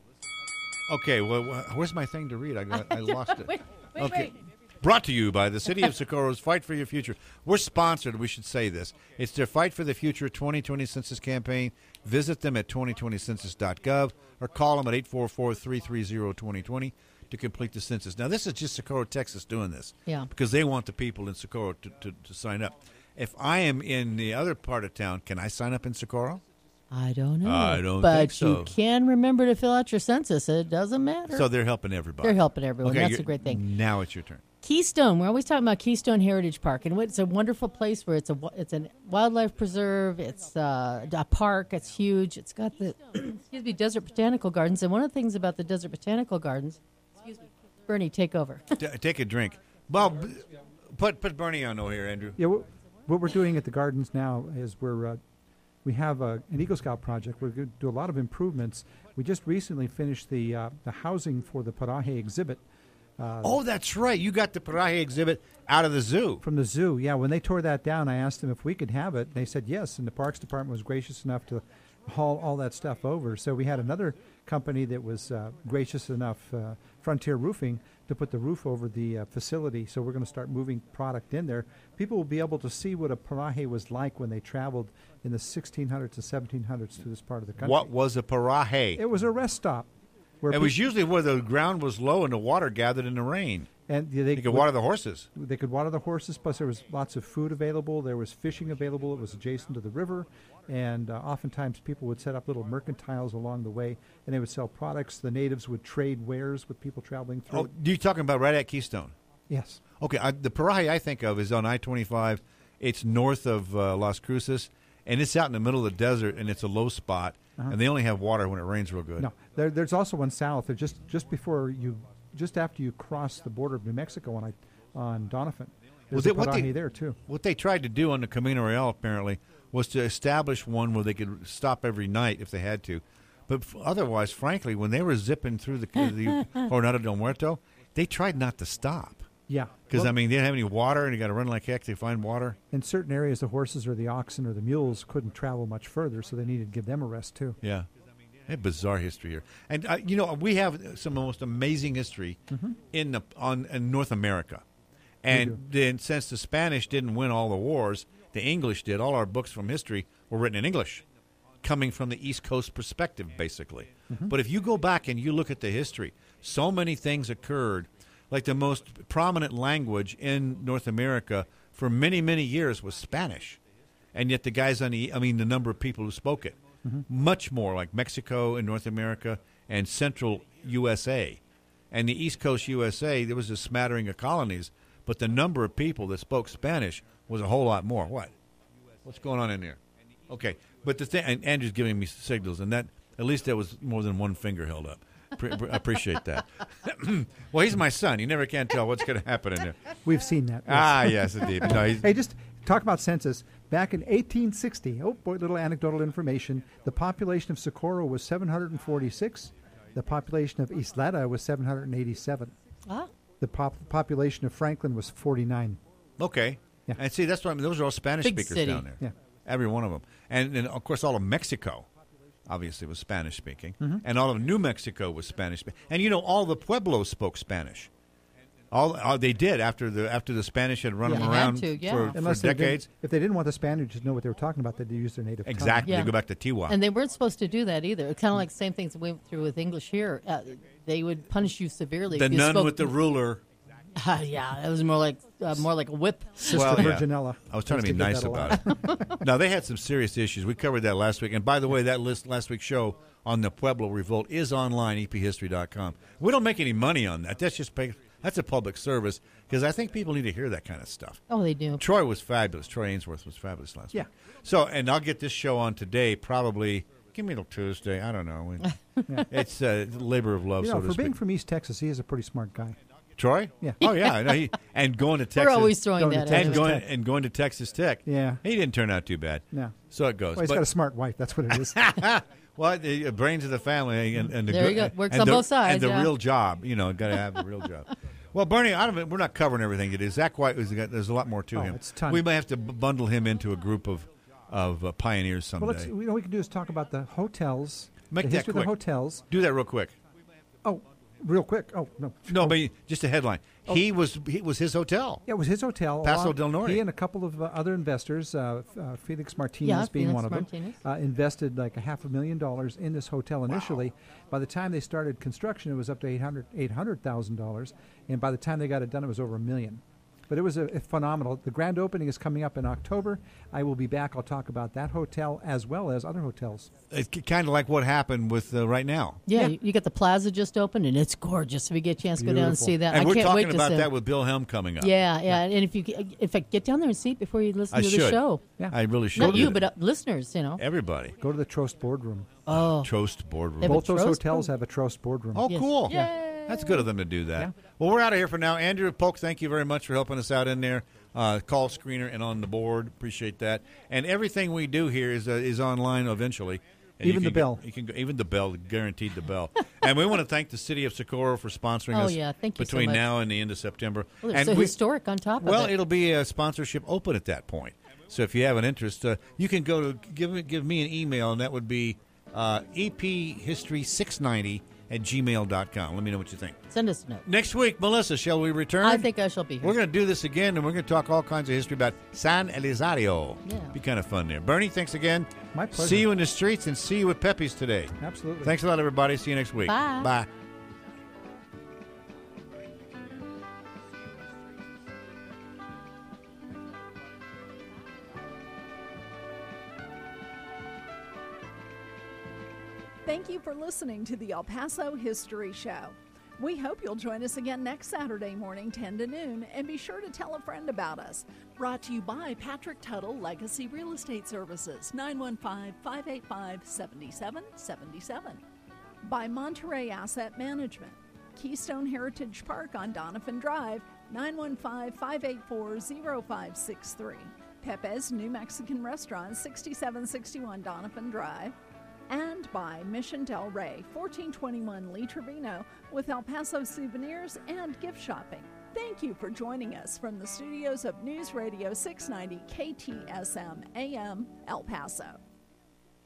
[SPEAKER 2] Okay. Well, wh- where's my thing to read? I got. I lost it.
[SPEAKER 3] wait, wait,
[SPEAKER 2] okay.
[SPEAKER 3] wait.
[SPEAKER 2] Brought to you by the City of Socorro's Fight for Your Future. We're sponsored. We should say this. It's their Fight for the Future twenty twenty Census campaign. Visit them at twenty twenty census dot gov or call them at eight four four, three three zero, two zero two zero to complete the census. Now, this is just Socorro, Texas doing this.
[SPEAKER 3] Yeah.
[SPEAKER 2] Because they want the people in Socorro to, to, to sign up. If I am in the other part of town, can I sign up in Socorro?
[SPEAKER 3] I don't know.
[SPEAKER 2] I don't
[SPEAKER 3] but
[SPEAKER 2] think so.
[SPEAKER 3] you can remember to fill out your census. It doesn't matter.
[SPEAKER 2] So they're helping everybody.
[SPEAKER 3] They're helping everyone.
[SPEAKER 2] Okay,
[SPEAKER 3] That's
[SPEAKER 2] you're-
[SPEAKER 3] a great thing.
[SPEAKER 2] Now it's your turn.
[SPEAKER 3] Keystone. We're always talking about Keystone Heritage Park, and it's a wonderful place where it's a it's a wildlife preserve. It's uh, a park. It's huge. It's got the excuse me Desert Botanical Gardens, and one of the things about the Desert Botanical Gardens, excuse me, Bernie, take over.
[SPEAKER 2] T- take a drink. Well, b- put put Bernie on over here, Andrew.
[SPEAKER 5] Yeah, what, what we're doing at the gardens now is we're uh, we have a, an Eagle Scout project. We're going to do a lot of improvements. We just recently finished the uh, the housing for the Paraje exhibit. Uh,
[SPEAKER 2] Oh, that's right. You got the Paraje exhibit out of the zoo.
[SPEAKER 5] From the zoo, yeah. When they tore that down, I asked them if we could have it. They said yes, and the Parks Department was gracious enough to haul all that stuff over. So we had another company that was uh, gracious enough, uh, Frontier Roofing, to put the roof over the uh, facility. So we're going to start moving product in there. People will be able to see what a Paraje was like when they traveled in the sixteen hundreds and seventeen hundreds to this part of the country.
[SPEAKER 2] What was a Paraje?
[SPEAKER 5] It was a rest stop. Where
[SPEAKER 2] It was
[SPEAKER 5] peop-
[SPEAKER 2] usually where the ground was low and the water gathered in the rain.
[SPEAKER 5] And they
[SPEAKER 2] You could water the horses.
[SPEAKER 5] They could water the horses. Plus, there was lots of food available. There was fishing available. It was adjacent to the river, and uh, oftentimes people would set up little mercantiles along the way, and they would sell products. The natives would trade wares with people traveling through.
[SPEAKER 2] Oh, you're talking about right at Keystone?
[SPEAKER 5] Yes.
[SPEAKER 2] Okay, I, the Paraje I think of is on I twenty-five. It's north of uh, Las Cruces, and it's out in the middle of the desert, and it's a low spot,
[SPEAKER 5] Uh-huh.
[SPEAKER 2] and they only have water when it rains real good.
[SPEAKER 5] No, there, there's also one south. They're just just before you, just after you cross the border of New Mexico on I, on Donovan. There's
[SPEAKER 2] Well,
[SPEAKER 5] a
[SPEAKER 2] they- what
[SPEAKER 5] Paraje
[SPEAKER 2] they-
[SPEAKER 5] there too.
[SPEAKER 2] What they tried to do on the Camino Real, apparently, was to establish one where they could stop every night if they had to. But f- otherwise, frankly, when they were zipping through the, the Coronado del Muerto, they tried not to stop.
[SPEAKER 5] Yeah.
[SPEAKER 2] Because,
[SPEAKER 5] Well-
[SPEAKER 2] I mean, they didn't have any water, and you got to run like heck to find water.
[SPEAKER 5] In certain areas, the horses or the oxen or the mules couldn't travel much further, so they needed to give them a rest too.
[SPEAKER 2] Yeah. A bizarre history here. And, uh, you know, we have some of the most amazing history
[SPEAKER 5] Mhm.
[SPEAKER 2] in the on in North America.
[SPEAKER 5] We
[SPEAKER 2] And
[SPEAKER 5] do.
[SPEAKER 2] then since the Spanish didn't win all the wars, the English did. All our books from history were written in English, coming from the East Coast perspective, basically.
[SPEAKER 5] Mhm.
[SPEAKER 2] But if you go back and you look at the history, so many things occurred. Like the most prominent language in North America for many, many years was Spanish. And yet the guys on the, I mean, the number of people who spoke it,
[SPEAKER 5] Mhm.
[SPEAKER 2] much more like Mexico and North America and central U S A. And the East Coast U S A, there was a smattering of colonies, but the number of people that spoke Spanish was a whole lot more. What? What's going on in there? Okay, but the thing, and Andrew's giving me signals, and that, at least there was more than one finger held up. Pre- pre- I appreciate that. Well, he's my son. You never can tell what's going to happen in there.
[SPEAKER 5] We've seen that.
[SPEAKER 2] Ah, yes, indeed. No, he's,
[SPEAKER 5] Hey, just talk about census. Back in eighteen sixty, oh boy, little anecdotal information. The population of Socorro was seven hundred forty-six. The population of Isleta was seven hundred eighty-seven.
[SPEAKER 3] Ah.
[SPEAKER 5] The pop- population of Franklin was forty-nine.
[SPEAKER 2] Okay.
[SPEAKER 5] Yeah.
[SPEAKER 2] And see, that's what I mean. Those are all Spanish
[SPEAKER 5] Big
[SPEAKER 2] speakers
[SPEAKER 5] city.
[SPEAKER 2] down there.
[SPEAKER 5] Yeah.
[SPEAKER 2] Every one of them. And, and, of course, all of Mexico. obviously was Spanish speaking,
[SPEAKER 5] Mhm.
[SPEAKER 2] and all of New Mexico was Spanish speaking. And you know, all the pueblos spoke Spanish. All, all they did after the after the Spanish had run
[SPEAKER 5] Yeah.
[SPEAKER 2] them
[SPEAKER 5] They had
[SPEAKER 2] around
[SPEAKER 3] to, yeah.
[SPEAKER 2] for, for
[SPEAKER 5] Unless they didn't-
[SPEAKER 2] decades.
[SPEAKER 5] if they didn't want the Spaniards to know what they were talking about, they'd use their native tongue.
[SPEAKER 2] Exactly.
[SPEAKER 3] Yeah.
[SPEAKER 2] They go back to Tiwa.
[SPEAKER 3] And they weren't supposed to do that either. It's kind of like the same things we went through with English here. Uh, they would punish you severely.
[SPEAKER 2] the
[SPEAKER 3] if you
[SPEAKER 2] nun
[SPEAKER 3] spoke-
[SPEAKER 2] with the ruler.
[SPEAKER 3] Uh, yeah, it was more like uh, more like a whip.
[SPEAKER 2] Well, yeah.
[SPEAKER 5] Virginella.
[SPEAKER 2] I was trying to
[SPEAKER 5] Used
[SPEAKER 2] be
[SPEAKER 5] to get
[SPEAKER 2] nice
[SPEAKER 5] that a
[SPEAKER 2] about it. No, they had some serious issues. We covered that last week. And by the way, that list last week's show on the Pueblo Revolt is online, e p history dot com. We don't make any money on that. That's just pay, that's a public service because I think people need to hear that kind of stuff.
[SPEAKER 3] Oh, they do.
[SPEAKER 2] Troy was fabulous. Troy Ainsworth was fabulous last
[SPEAKER 5] Yeah.
[SPEAKER 2] week. So, and I'll get this show on today, probably. Give me till Tuesday. I don't know.
[SPEAKER 5] Yeah.
[SPEAKER 2] It's a labor of love,
[SPEAKER 5] You know,
[SPEAKER 2] so to
[SPEAKER 5] for
[SPEAKER 2] speak.
[SPEAKER 5] being from East Texas, he is a pretty smart guy.
[SPEAKER 2] Troy?
[SPEAKER 5] Yeah.
[SPEAKER 2] Oh yeah. I know he, and going to Texas.
[SPEAKER 3] always throwing
[SPEAKER 5] Going to
[SPEAKER 3] that
[SPEAKER 5] Texas
[SPEAKER 2] and going
[SPEAKER 5] Tech.
[SPEAKER 2] and going to Texas Tech.
[SPEAKER 5] Yeah.
[SPEAKER 2] He didn't turn out too bad.
[SPEAKER 5] No.
[SPEAKER 2] So it goes.
[SPEAKER 5] Well, he's
[SPEAKER 2] But-
[SPEAKER 5] got a smart wife. That's what it is.
[SPEAKER 2] well, the uh, brains of the family and, and the
[SPEAKER 3] There you
[SPEAKER 2] good-
[SPEAKER 3] go. Works
[SPEAKER 2] and
[SPEAKER 3] on
[SPEAKER 2] the,
[SPEAKER 3] both sides,
[SPEAKER 2] And the
[SPEAKER 3] yeah.
[SPEAKER 2] real job, you know, got to have the real job. Well, Bernie, I don't, we're not covering everything today. Zach White was got, there's a lot more to
[SPEAKER 5] Oh,
[SPEAKER 2] him.
[SPEAKER 5] it's a ton.
[SPEAKER 2] We may have to b- bundle him into a group of of uh, pioneers someday.
[SPEAKER 5] Well, let's, you know, what we can do is talk about the hotels.
[SPEAKER 2] Make
[SPEAKER 5] the
[SPEAKER 2] that
[SPEAKER 5] history
[SPEAKER 2] quick.
[SPEAKER 5] of the hotels.
[SPEAKER 2] Do that real quick.
[SPEAKER 5] Oh, real quick. Oh no.
[SPEAKER 2] No,
[SPEAKER 5] Oh.
[SPEAKER 2] but just a headline.
[SPEAKER 5] Oh.
[SPEAKER 2] He was he was his hotel.
[SPEAKER 5] Yeah, it was his hotel.
[SPEAKER 2] Paso
[SPEAKER 5] along-
[SPEAKER 2] del Norte.
[SPEAKER 5] He and a couple of uh, other investors, uh, f- uh, Felix Martinez
[SPEAKER 3] Yeah,
[SPEAKER 5] being
[SPEAKER 3] Felix
[SPEAKER 5] one of
[SPEAKER 3] Martinez.
[SPEAKER 5] them, uh, invested like a half a million dollars in this hotel initially. By the time they started construction, it was up to eight hundred eight hundred thousand dollars, and by the time they got it done, it was over a million. But it was a, a phenomenal. The grand opening is coming up in October. I will be back. I'll talk about that hotel as well as other hotels.
[SPEAKER 2] It's kind of like what happened with uh, right now.
[SPEAKER 3] Yeah,
[SPEAKER 5] Yeah.
[SPEAKER 3] You, you got the plaza just opened, and it's gorgeous. If you get a chance to go down and
[SPEAKER 5] Beautiful.
[SPEAKER 3] see that,
[SPEAKER 2] And
[SPEAKER 3] I
[SPEAKER 2] we're
[SPEAKER 3] can't
[SPEAKER 2] talking
[SPEAKER 3] wait to
[SPEAKER 2] about
[SPEAKER 3] see
[SPEAKER 2] that
[SPEAKER 3] it.
[SPEAKER 2] with Bill Helm coming up.
[SPEAKER 3] Yeah, yeah, and if you in fact get down there and see it before you listen
[SPEAKER 2] I
[SPEAKER 3] to
[SPEAKER 2] should.
[SPEAKER 3] the show.
[SPEAKER 5] Yeah.
[SPEAKER 2] I really should.
[SPEAKER 3] Not
[SPEAKER 2] do
[SPEAKER 3] you,
[SPEAKER 2] that.
[SPEAKER 3] but uh, listeners, you know.
[SPEAKER 2] everybody.
[SPEAKER 5] Go to the Trost Boardroom.
[SPEAKER 3] Oh,
[SPEAKER 2] Trost boardroom.
[SPEAKER 3] They have a
[SPEAKER 5] Both those
[SPEAKER 3] Trost
[SPEAKER 5] hotels
[SPEAKER 3] board-
[SPEAKER 5] have a Trost Boardroom.
[SPEAKER 2] Oh,
[SPEAKER 3] Yes.
[SPEAKER 2] cool.
[SPEAKER 3] Yeah.
[SPEAKER 2] That's good of them to do that.
[SPEAKER 5] Yeah.
[SPEAKER 2] Well, we're out of here for now. Andrew Polk, thank you very much for helping us out in there. Uh, call screener and on the board. Appreciate that. And everything we do here is uh, is online eventually. And
[SPEAKER 5] Even
[SPEAKER 2] you
[SPEAKER 5] the
[SPEAKER 2] can
[SPEAKER 5] bell.
[SPEAKER 2] go- you can go, even the bell, guaranteed the bell. And we want to thank the city of Socorro for sponsoring
[SPEAKER 3] Oh,
[SPEAKER 2] us
[SPEAKER 3] yeah. Thank you so
[SPEAKER 2] between
[SPEAKER 3] much.
[SPEAKER 2] now and the end of September.
[SPEAKER 3] Well, they're
[SPEAKER 2] and
[SPEAKER 3] so
[SPEAKER 2] we-
[SPEAKER 3] historic on top
[SPEAKER 2] Well,
[SPEAKER 3] of it.
[SPEAKER 2] it'll be a sponsorship open at that point. So if you have an interest, uh, you can go to give me, give me an email, and that would be uh, e p history six ninety at gmail dot com. Let me know what you think.
[SPEAKER 3] Send us a note.
[SPEAKER 2] Next week, Melissa, shall we return?
[SPEAKER 3] I think I shall be here.
[SPEAKER 2] We're going to do this again, and we're going to talk all kinds of history about San Elizario.
[SPEAKER 3] Yeah.
[SPEAKER 2] Be kind of fun there. Bernie, thanks again.
[SPEAKER 5] My pleasure.
[SPEAKER 2] See you in the streets, and see you at Pepe's today.
[SPEAKER 5] Absolutely.
[SPEAKER 2] Thanks a lot, everybody. See you next week.
[SPEAKER 3] Bye.
[SPEAKER 2] Bye.
[SPEAKER 1] Thank you for listening to the El Paso History Show. We hope you'll join us again next Saturday morning, ten to noon, and be sure to tell a friend about us. Brought to you by Patrick Tuttle Legacy Real Estate Services, nine one five, five eight five, seven seven seven seven. By Monterey Asset Management, Keystone Heritage Park on Donovan Drive, nine one five, five eight four, zero five six three. Pepe's New Mexican Restaurant, sixty-seven sixty-one Donovan Drive. And by Mission Del Rey, fourteen twenty-one Lee Trevino, with El Paso souvenirs and gift shopping. Thank you for joining us from the studios of News Radio six ninety K T S M A M El Paso.